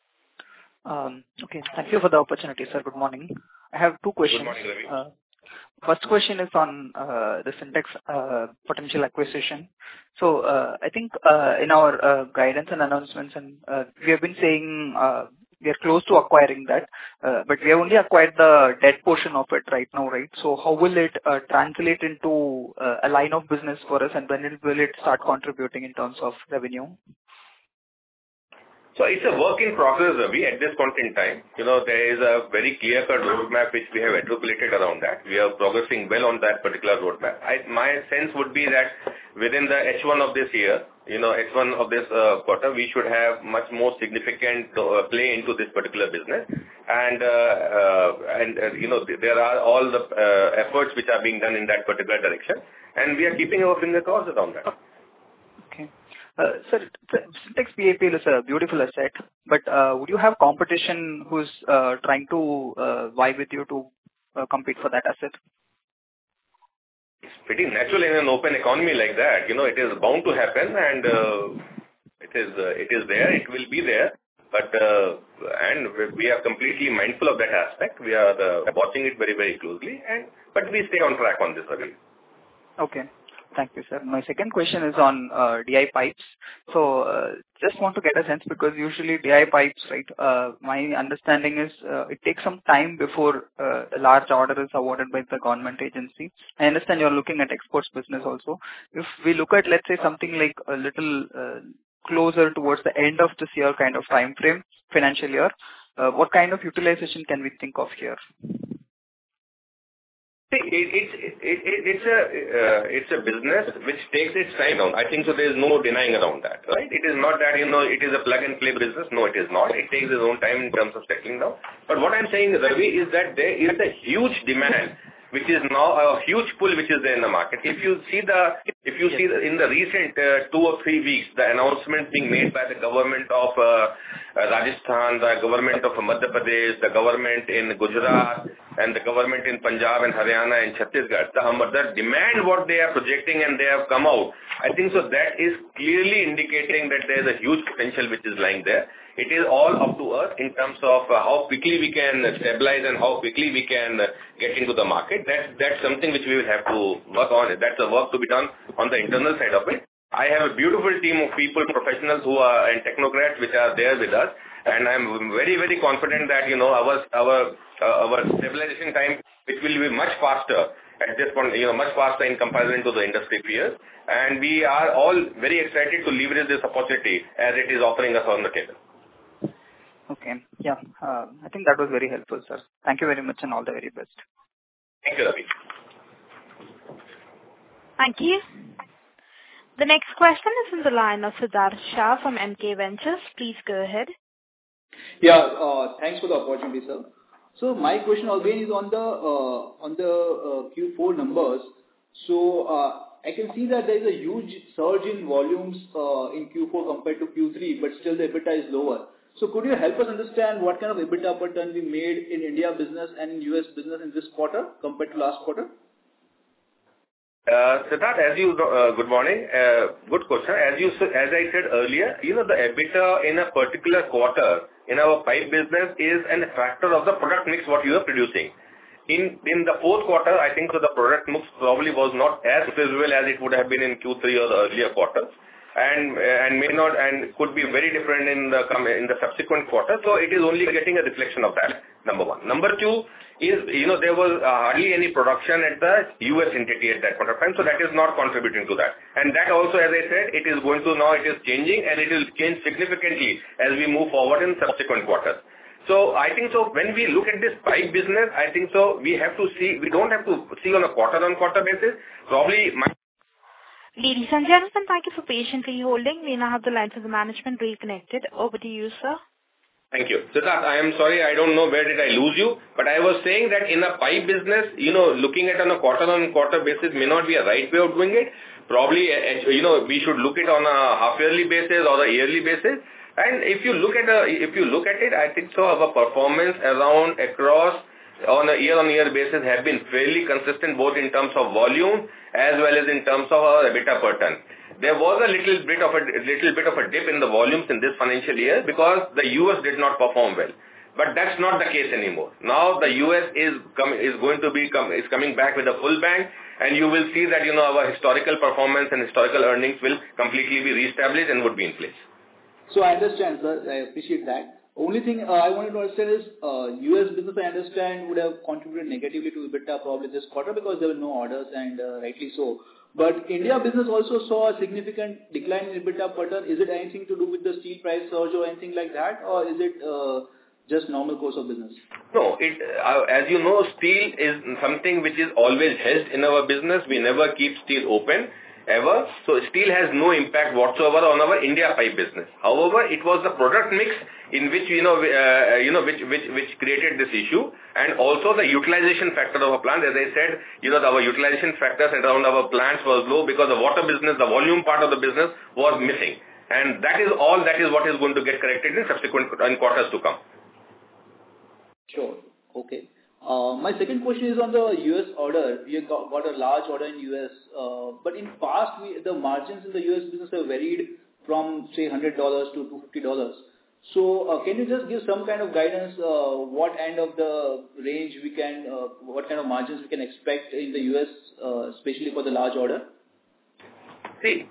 Okay. Thank you for the opportunity, sir. Good morning. I have two questions. Good morning, Ravi. First question is on the Sintex potential acquisition. So I think in our guidance and announcements, and we have been saying we are close to acquiring that, but we have only acquired the debt portion of it right now, right? So how will it translate into a line of business for us, and when will it start contributing in terms of revenue? So it's a work in progress, Ravi, at this point in time. There is a very clear-cut roadmap which we have articulated around that. We are progressing well on that particular roadmap. My sense would be that within the H1 of this year, H1 of this quarter, we should have much more significant play into this particular business. And there are all the efforts which are being done in that particular direction. And we are keeping our fingers crossed around that. Sir, Sintex PAPL is a beautiful asset, but would you have competition who's trying to vie with you to compete for that asset? It's pretty natural in an open economy like that. It is bound to happen, and it is there. It will be there. And we are completely mindful of that aspect. We are watching it very, very closely, but we stay on track on this, Ravi. Okay. Thank you, sir. My second question is on DI pipes. So just want to get a sense, because usually DI pipes, right, my understanding is it takes some time before a large order is awarded by the government agency. I understand you're looking at exports business also. If we look at, let's say, something like a little closer towards the end of this year kind of time frame, financial year, what kind of utilization can we think of here? See, it's a business which takes its time down. I think so. There is no denying around that, right? It is not that it is a plug and play business. No, it is not. It takes its own time in terms of settling down. But what I'm saying, Ravi, is that there is a huge demand, which is now a huge pull which is there in the market. If you see in the recent 2 or 3 weeks, the announcement being made by the government of Rajasthan, the government of Madhya Pradesh, the government in Gujarat, and the government in Punjab and Haryana and Chhattisgarh, the demand what they are projecting and they have come out, I think so that is clearly indicating that there is a huge potential which is lying there. It is all up to us in terms of how quickly we can stabilize and how quickly we can get into the market. That's something which we will have to work on. That's a work to be done on the internal side of it. I have a beautiful team of people, professionals who are and technocrats which are there with us, and I'm very, very confident that our stabilization time, which will be much faster at this point, much faster in comparison to the industry peers, and we are all very excited to leverage this opportunity as it is offering us on the table. Okay. Yeah. I think that was very helpful, sir. Thank you very much and all the very best. Thank you, Ravi. Thank you. The next question is in the line of Siddharth Shah from MK Ventures. Please go ahead. Yeah, thanks for the opportunity, sir. So my question again is on the Q4 numbers. So I can see that there is a huge surge in volumes in Q4 compared to Q3, but still the EBITDA is lower. So could you help us understand what kind of EBITDA per ton we made in India business and in US business in this quarter compared to last quarter? Siddharth, good morning. Good question. As I said earlier, the EBITDA in a particular quarter in our pipe business is a factor of the product mix what you are producing. In the fourth quarter, I think so the product mix probably was not as visible as it would have been in Q3 or the earlier quarters, and may not and could be very different in the subsequent quarter. So it is only getting a reflection of that. Number one. Number two is there was hardly any production at the US entity at that point of time, so that is not contributing to that. And that also, as I said, it is going to now it is changing, and it will change significantly as we move forward in subsequent quarters. So I think so when we look at this pipe business, I think so we don't have to see on a quarter-on-quarter basis. Probably Ladies and gentlemen, thank you for patiently holding. We now have the lines of the management reconnected. Over to you, sir. Thank you. Siddharth, I am sorry, I don't know where did I lose you, but I was saying that in a pipe business, looking at on a quarter-on-quarter basis may not be a right way of doing it. Probably, we should look at on a half-yearly basis or a yearly basis. And if you look at it, I think so our performance across on a year-on-year basis have been fairly consistent both in terms of volume as well as in terms of our EBITDA per ton. There was a little bit of a dip in the volumes in this financial year because the US did not perform well. But that's not the case anymore. Now the US is coming back with a full bang, and you will see that our historical performance and historical earnings will completely be reestablished and would be in place. So I understand, sir. I appreciate that. Only thing I wanted to understand is US business, I understand, would have contributed negatively to EBITDA probably this quarter because there were no orders, and rightly so. But India business also saw a significant decline in EBITDA per ton. Is it anything to do with the steel price surge or anything like that, or is it just normal course of business? No, as you know, steel is something which is always hedged in our business. We never keep steel open, ever. So steel has no impact whatsoever on our India pipe business. However, it was the product mix in which which created this issue, and also the utilization factor of our plant. As I said, our utilization factors around our plants was low because the water business, the volume part of the business was missing, and that is what is going to get corrected in subsequent quarters to come. Sure. Okay. My second question is on the US order. We have got a large order in US, but in past the margins in the US business have varied from say $100 to $250. So can you just give some kind of guidance, what end of the range we can, what kind of margins we can expect in the US, especially for the large order? See,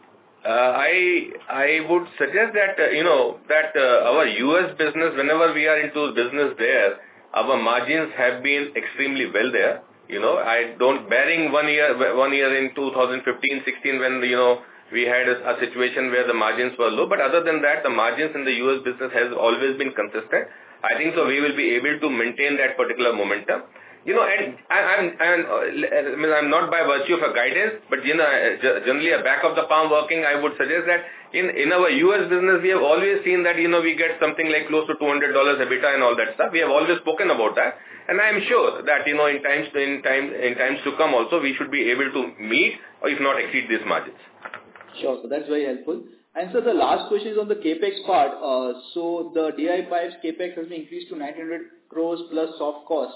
I would suggest that, our US business, whenever we are into business there, our margins have been extremely well there. Bearing one year in 2015, 16 when, we had a situation where the margins were low. But other than that, the margins in the US business has always been consistent. I think so we will be able to maintain that particular momentum. And I'm not by virtue of a guidance, but, generally a back of the palm working, I would suggest that in our US business, we have always seen that, we get something like close to $200 EBITDA and all that stuff. We have always spoken about that. And I am sure that, in times to come also, we should be able to meet or if not exceed these margins. Sure, so that's very helpful. And so the last question is on the CAPEX part. So the DI pipes CAPEX has been increased to 900 crores plus soft cost.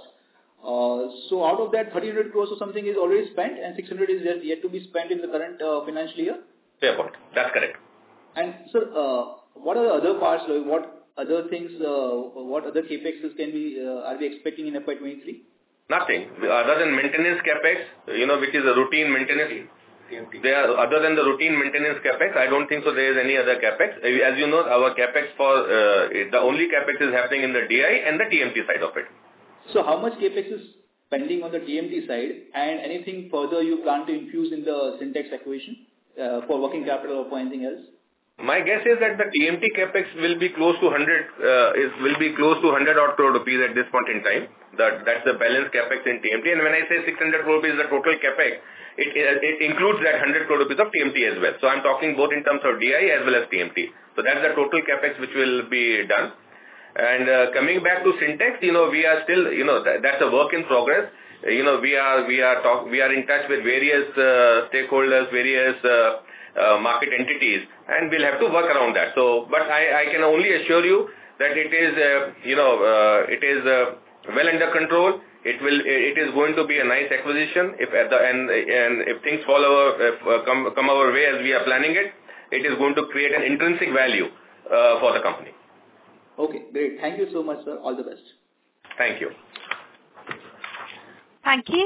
So out of that, 300 crores or something is already spent and 600 is yet to be spent in the current financial year? Fair point. That's correct. And so what are the other parts, what other things, what other CAPEXs are we expecting in FY23? Nothing. Other than maintenance CAPEX, which is a routine maintenance. Other than the routine maintenance CAPEX, I don't think so there is any other CAPEX. As you know, our CAPEX the only CAPEX is happening in the DI and the TMT side of it. So how much CAPEX is pending on the TMT side and anything further you plan to infuse in the Syntex acquisition for working capital or for anything else? My guess is that the TMT CAPEX will be close to 100 odd crore rupees at this point in time. That's the balance CAPEX in TMT. And when I say 600 crore rupees, the total CAPEX, it includes that 100 crore rupees of TMT as well. So I'm talking both in terms of DI as well as TMT. So that's the total CAPEX which will be done. And coming back to Syntex, we are still, that's a work in progress. We are in touch with various stakeholders, various market entities, and we'll have to work around that. So, but I can only assure you that it is well under control. It is going to be a nice acquisition. If things come our way as we are planning it, it is going to create an intrinsic value for the company. Okay, great. Thank you so much, sir. All the best. Thank you. Thank you.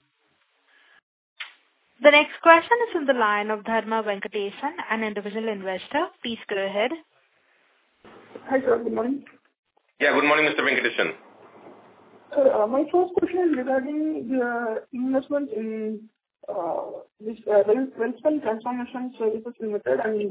The next question is in the line of Dharma Venkatesan, an individual investor. Please go ahead. Hi, sir. Good morning. Yeah, good morning, Mr. Venkatesan. My first question is regarding the investment in this Welspun Transformation Services Limited and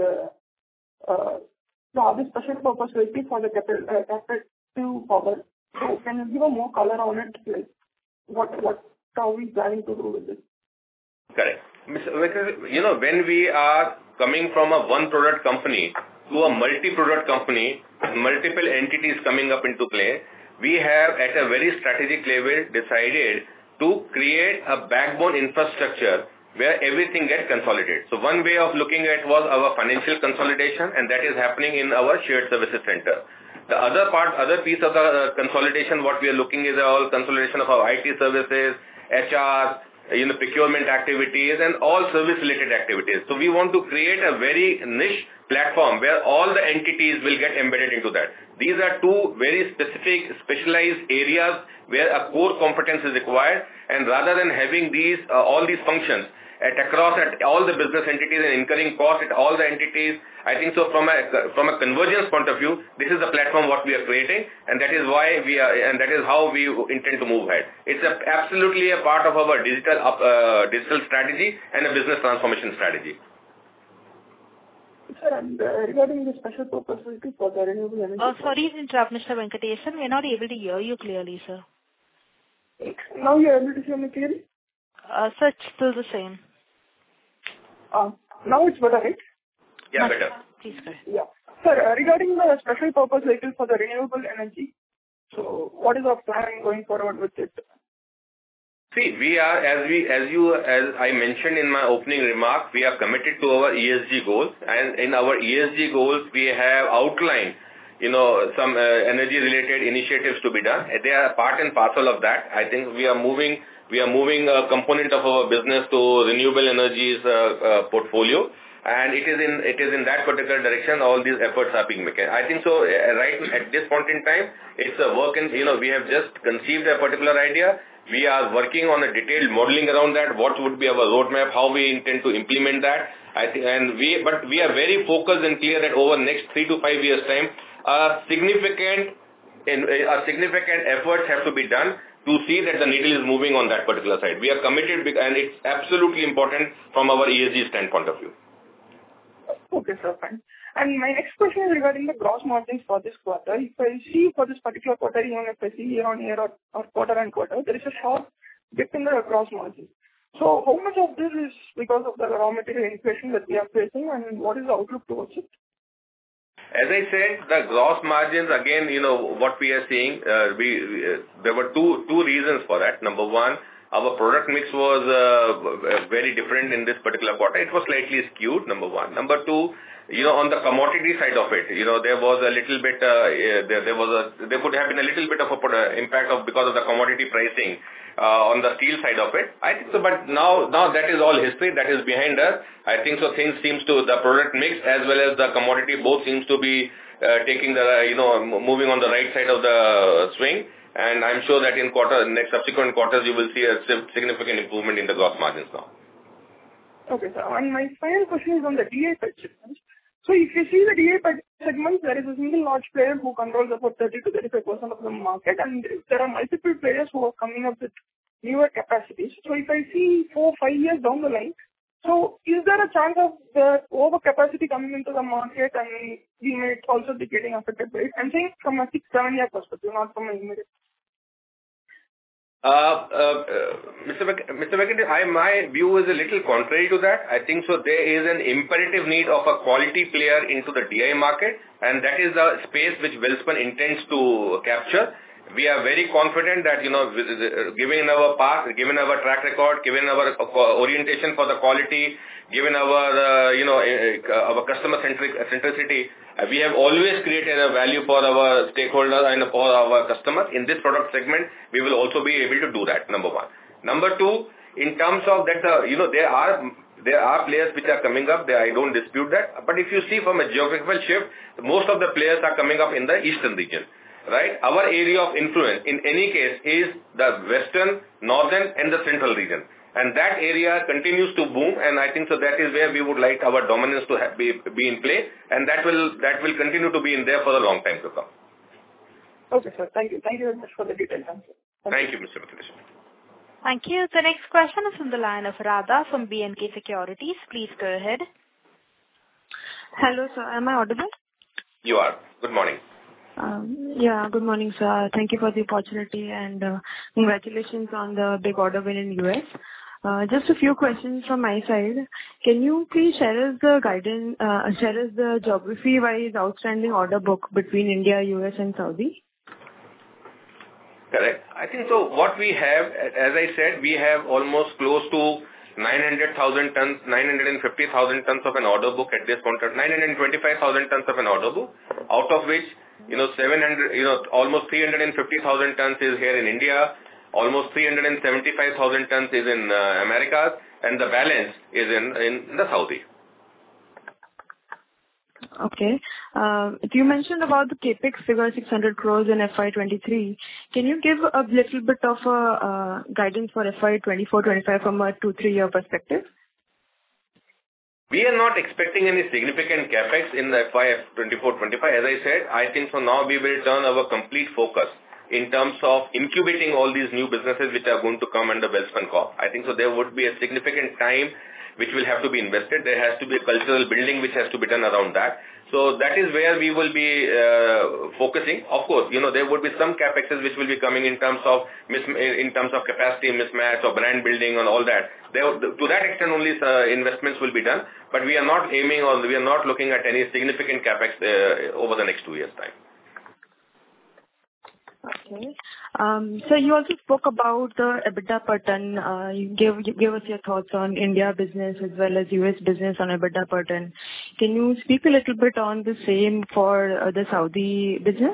the other special purpose vehicle for the captive power. So can you give a more color on it? Like what are we planning to do with this? Correct. When we are coming from a one product company to a multi-product company, multiple entities coming up into play, we have at a very strategic level decided to create a backbone infrastructure where everything gets consolidated. So one way of looking at was our financial consolidation, and that is happening in our shared services center. The other piece of the consolidation, what we are looking is all consolidation of our IT services, HR, procurement activities, and all service-related activities. So we want to create a very niche platform where all the entities will get embedded into that. These are two very specific, specialized areas where a core competence is required, and rather than having all these functions across all the business entities and incurring costs at all the entities, I think so from a convergence point of view, this is the platform what we are creating, and that is why that is how we intend to move ahead. It's absolutely a part of our digital strategy and a business transformation strategy. Sir, and regarding the special purpose vehicle for the renewable energy... sorry to interrupt, Mr. Venkatesan. We're not able to hear you clearly, sir. Now you're able to hear me clearly? Sir, it's still the same. Now it's better, right? Yeah, better. Please go ahead. Yeah. Sir, regarding the special purpose vehicle for the renewable energy, so what is our plan going forward with it? See, we are, as I mentioned in my opening remark, we are committed to our ESG goals, and in our ESG goals, we have outlined, some energy-related initiatives to be done. They are part and parcel of that. I think we are moving a component of our business to renewable energies portfolio. and it is in that particular direction all these efforts are being made. I think so. Right at this point in time, it's a work, and we have just conceived a particular idea. We are working on a detailed modeling around that. What would be our roadmap? How we intend to implement that? But we are very focused and clear that over the next 3 to 5 years time, significant efforts have to be done to see that the needle is moving on that particular side. We are committed, and it's absolutely important from our ESG standpoint of view. Okay, sir, fine. And my next question is regarding the gross margins for this quarter. If I see for this particular quarter, even if I see year-on-year or quarter-on-quarter, there is a sharp dip in the gross margin. So how much of this is because of the raw material inflation that we are facing, and what is the outlook towards it? As I said, the gross margins, again, what we are seeing, there were two reasons for that. Number one, our product mix was very different in this particular quarter. It was slightly skewed, number one. Number two, on the commodity side of it, there was a little bit, there could have been a little bit of a impact because of the commodity pricing on the steel side of it. I think so, but now that is all history, that is behind us. I think so things the product mix as well as the commodity both seems to be taking moving on the right side of the swing. And I'm sure that in next subsequent quarters, you will see a significant improvement in the gross margins now. Okay, sir. And my final question is on the DI pipe segment. So if you see the DI pipe segment, there is a single large player who controls about 30 to 35% of the market, and there are multiple players who are coming up with newer capacities. So if I see 4-5 years down the line, so is there a chance of the overcapacity coming into the market and we may also be getting affected by it? I'm saying from a 6-7 year perspective, not from an immediate. Mr. Venkata, my view is a little contrary to that. I think so there is an imperative need of a quality player into the DI market, and that is the space which Welspun intends to capture. We are very confident that, given our past, given our track record, given our orientation for the quality, given our customer centricity, we have always created a value for our stakeholders and for our customers. In this product segment, we will also be able to do that, number one. Number two, in terms of that, there are players which are coming up there. I don't dispute that. But if you see from a geographical shift, most of the players are coming up in the eastern region. Right? Our area of influence, in any case, is the western, northern, and the central region. And that area continues to boom, and I think so that is where we would like our dominance to be in play, and that will continue to be in there for a long time to come. Okay, sir. Thank you. Thank you very much for the detailed answer. Thank you, Mr. Venkata. Thank you. The next question is from the line of Radha from B&K Securities. Please go ahead. Hello, sir. Am I audible? You are. Good morning. Good morning, sir. Thank you for the opportunity and congratulations on the big order win in US. Just a few questions from my side. Can you please share us the geography-wise outstanding order book between India, US and Saudi? Correct. I think so. What we have, as I said, we have almost close to 900,000 tons, 950,000 tons of an order book at this point, 925,000 tons of an order book, out of which 700, almost 350,000 tons is here in India, almost 375,000 tons is in Americas, and the balance is in the Saudi. Okay. You mentioned about the capex figure 600 crores in FY23. Can you give a little bit of guidance for FY24-25 from a 2-3 year perspective? We are not expecting any significant capex in the FY24-25. As I said, I think so now we will turn our complete focus in terms of incubating all these new businesses which are going to come under Welspun Corp. I think so there would be a significant time which will have to be invested. There has to be a cultural building which has to be done around that. So that is where we will be focusing. Of course, there would be some capexes which will be coming in terms of capacity mismatch or brand building and all that. To that extent only investments will be done. But we are not aiming or we are not looking at any significant capex over the next 2 years' time. Okay. So you also spoke about the EBITDA per ton. You gave us your thoughts on India business as well as US business on EBITDA per ton. Can you speak a little bit on the same for the Saudi business?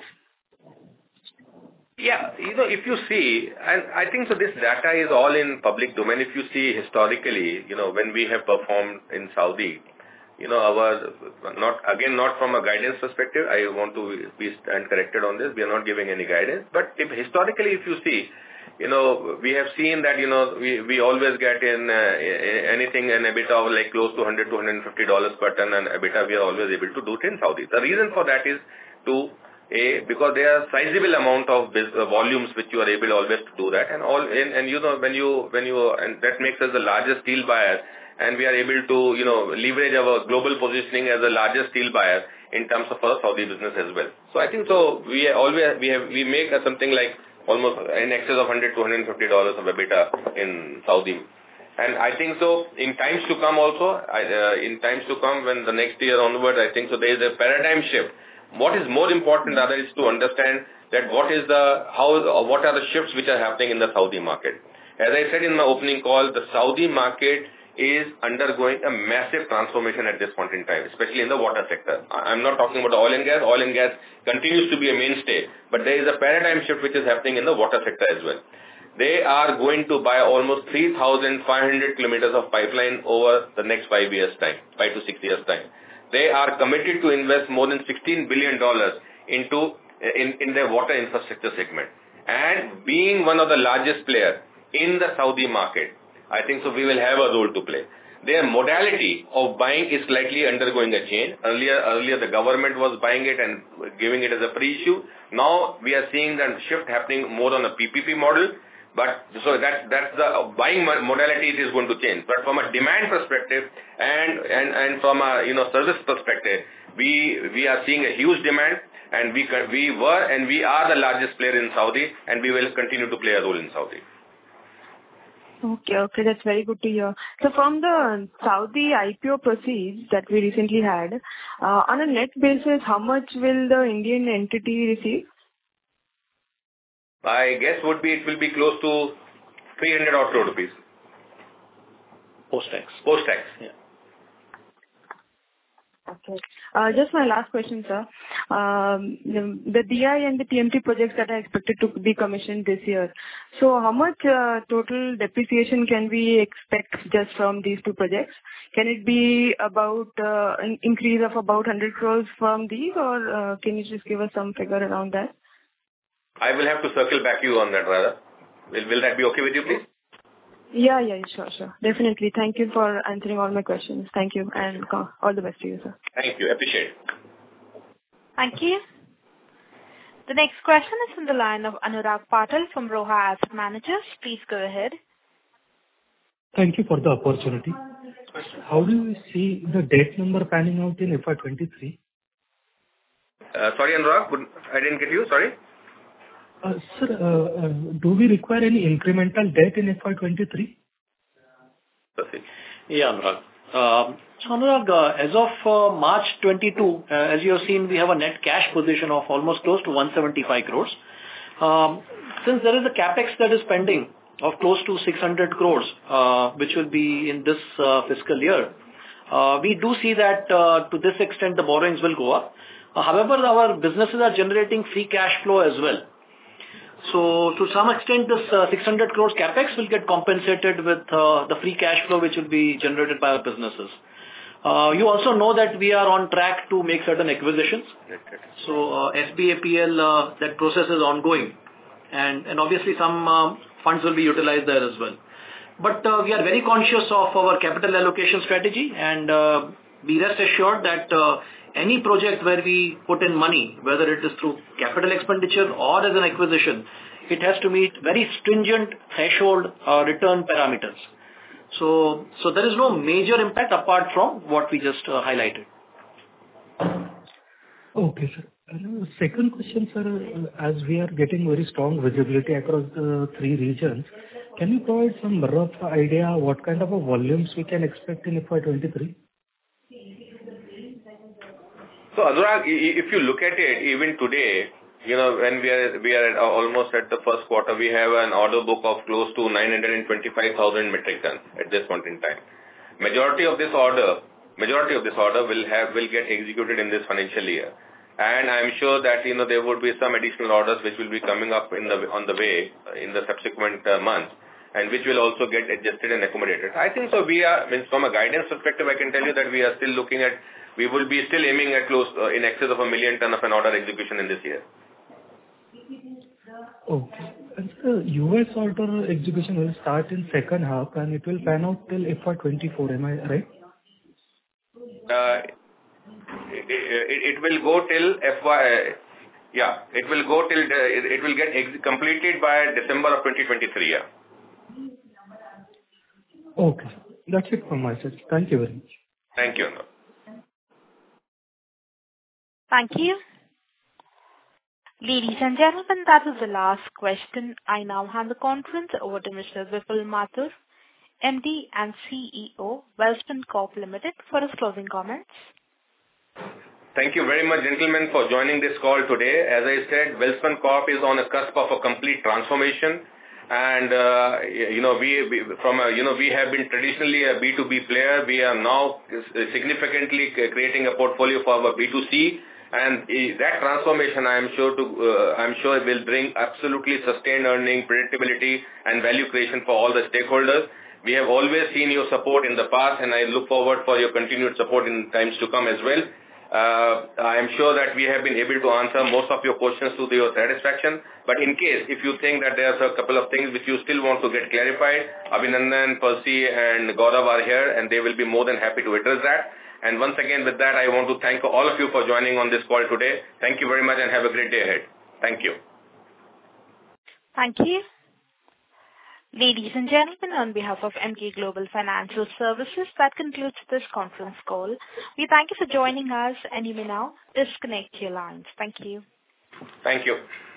Yeah, if you see, and I think so this data is all in public domain. If you see historically, when we have performed in Saudi, not from a guidance perspective, I want to be stand corrected on this. We are not giving any guidance. But historically, if you see, we have seen that, we always get in anything in EBITDA of like close to $100 to $150 per ton, and EBITDA we are always able to do it in Saudi. The reason for that is because there are sizable amount of volumes which you are able always to do that, and that makes us the largest steel buyer, and we are able to leverage our global positioning as the largest steel buyer in terms of our Saudi business as well. So I think we make something like almost in excess of $100 to $150 of EBITDA in Saudi. And I think so in times to come also, when the next year onward, I think so there is a paradigm shift. What is more important rather is to understand that what are the shifts which are happening in the Saudi market. As I said in my opening call, the Saudi market is undergoing a massive transformation at this point in time, especially in the water sector. I'm not talking about the oil and gas. Oil and gas continues to be a mainstay, but there is a paradigm shift which is happening in the water sector as well. They are going to buy almost 3,500 kilometers of pipeline over the next 5 to 6 years time. They are committed to invest more than $16 billion in their water infrastructure segment. And being one of the largest players in the Saudi market, I think so we will have a role to play. Their modality of buying is slightly undergoing a change. Earlier the government was buying it and giving it as a free issue. Now we are seeing that shift happening more on a PPP model. But so that's the buying modality is going to change. But from a demand perspective and from a service perspective, we are seeing a huge demand, and we were and we are the largest player in Saudi, and we will continue to play a role in Saudi. Okay, that's very good to hear. So from the Saudi IPO proceeds that we recently had, on a net basis, how much will the Indian entity receive? I guess it will be close to 300 odd crore rupees. Post-tax. Post-tax. Yeah. Okay. Just my last question, sir. The DI and the TMT projects that are expected to be commissioned this year. So how much total depreciation can we expect just from these two projects? Can it be about an increase of about 100 crores from these, or can you just give us some figure around that? I will have to circle back you on that rather. Will that be okay with you, please? Yeah, sure. Definitely. Thank you for answering all my questions. Thank you, and all the best to you, sir. Thank you. Appreciate it. Thank you. The next question is from the line of Anurag Patil from Roha Asset Managers. Please go ahead. Thank you for the opportunity. How do you see the debt number panning out in FY23? Sorry, Anurag, I didn't get you. Sorry. Sir, do we require any incremental debt in FY23? Yeah, Anurag. So Anurag, as of March 22, as you have seen, we have a net cash position of almost close to 175 crores. Since there is a capex that is pending of close to 600 crores, which will be in this fiscal year, we do see that to this extent the borrowings will go up. However, our businesses are generating free cash flow as well. So to some extent, this 600 crores capex will get compensated with the free cash flow which will be generated by our businesses. You also know that we are on track to make certain acquisitions. So SBAPL, that process is ongoing, and obviously some funds will be utilized there as well. But we are very conscious of our capital allocation strategy, and be rest assured that any project where we put in money, whether it is through capital expenditure or as an acquisition, it has to meet very stringent threshold return parameters. So there is no major impact apart from what we just highlighted. Okay, sir. And second question, sir, as we are getting very strong visibility across the three regions, can you provide some rough idea what kind of a volumes we can expect in FY23? So Anurag, if you look at it, even today, when we are at almost at the first quarter, we have an order book of close to 925,000 metric tons at this point in time. Majority of this order will get executed in this financial year, and I'm sure that there would be some additional orders which will be coming up on the way in the subsequent months. and which will also get adjusted and accommodated. I think so we are, from a guidance perspective, I can tell you that we are still looking at, we will be still aiming at close in excess of 1 million ton of an order execution in this year. Okay. And the US order execution will start in second half and it will pan out till FY24, am I right? It will go till it will get completed by December of 2023, yeah. Okay. That's it from my side. Thank you very much. Thank you. Thank you. Ladies and gentlemen, that was the last question. I now hand the conference over to Mr. Vipul Mathur, MD and CEO, Welspun Corp Limited, for his closing comments. Thank you very much, gentlemen, for joining this call today. As I said, Welspun Corp is on a cusp of a complete transformation. And, we have been traditionally a B2B player. We are now significantly creating a portfolio for our B2C. And that transformation, I'm sure will bring absolutely sustained earning, predictability and value creation for all the stakeholders. We have always seen your support in the past and I look forward for your continued support in times to come as well. I am sure that we have been able to answer most of your questions to your satisfaction. But in case, if you think that there's a couple of things which you still want to get clarified, Abhinandan, Percy and Gaurav are here and they will be more than happy to address that. And once again, with that, I want to thank all of you for joining on this call today. Thank you very much and have a great day ahead. Thank you. Thank you. Ladies and gentlemen, on behalf of Emkay Global Financial Services, that concludes this conference call. We thank you for joining us and you may now disconnect your lines. Thank you. Thank you.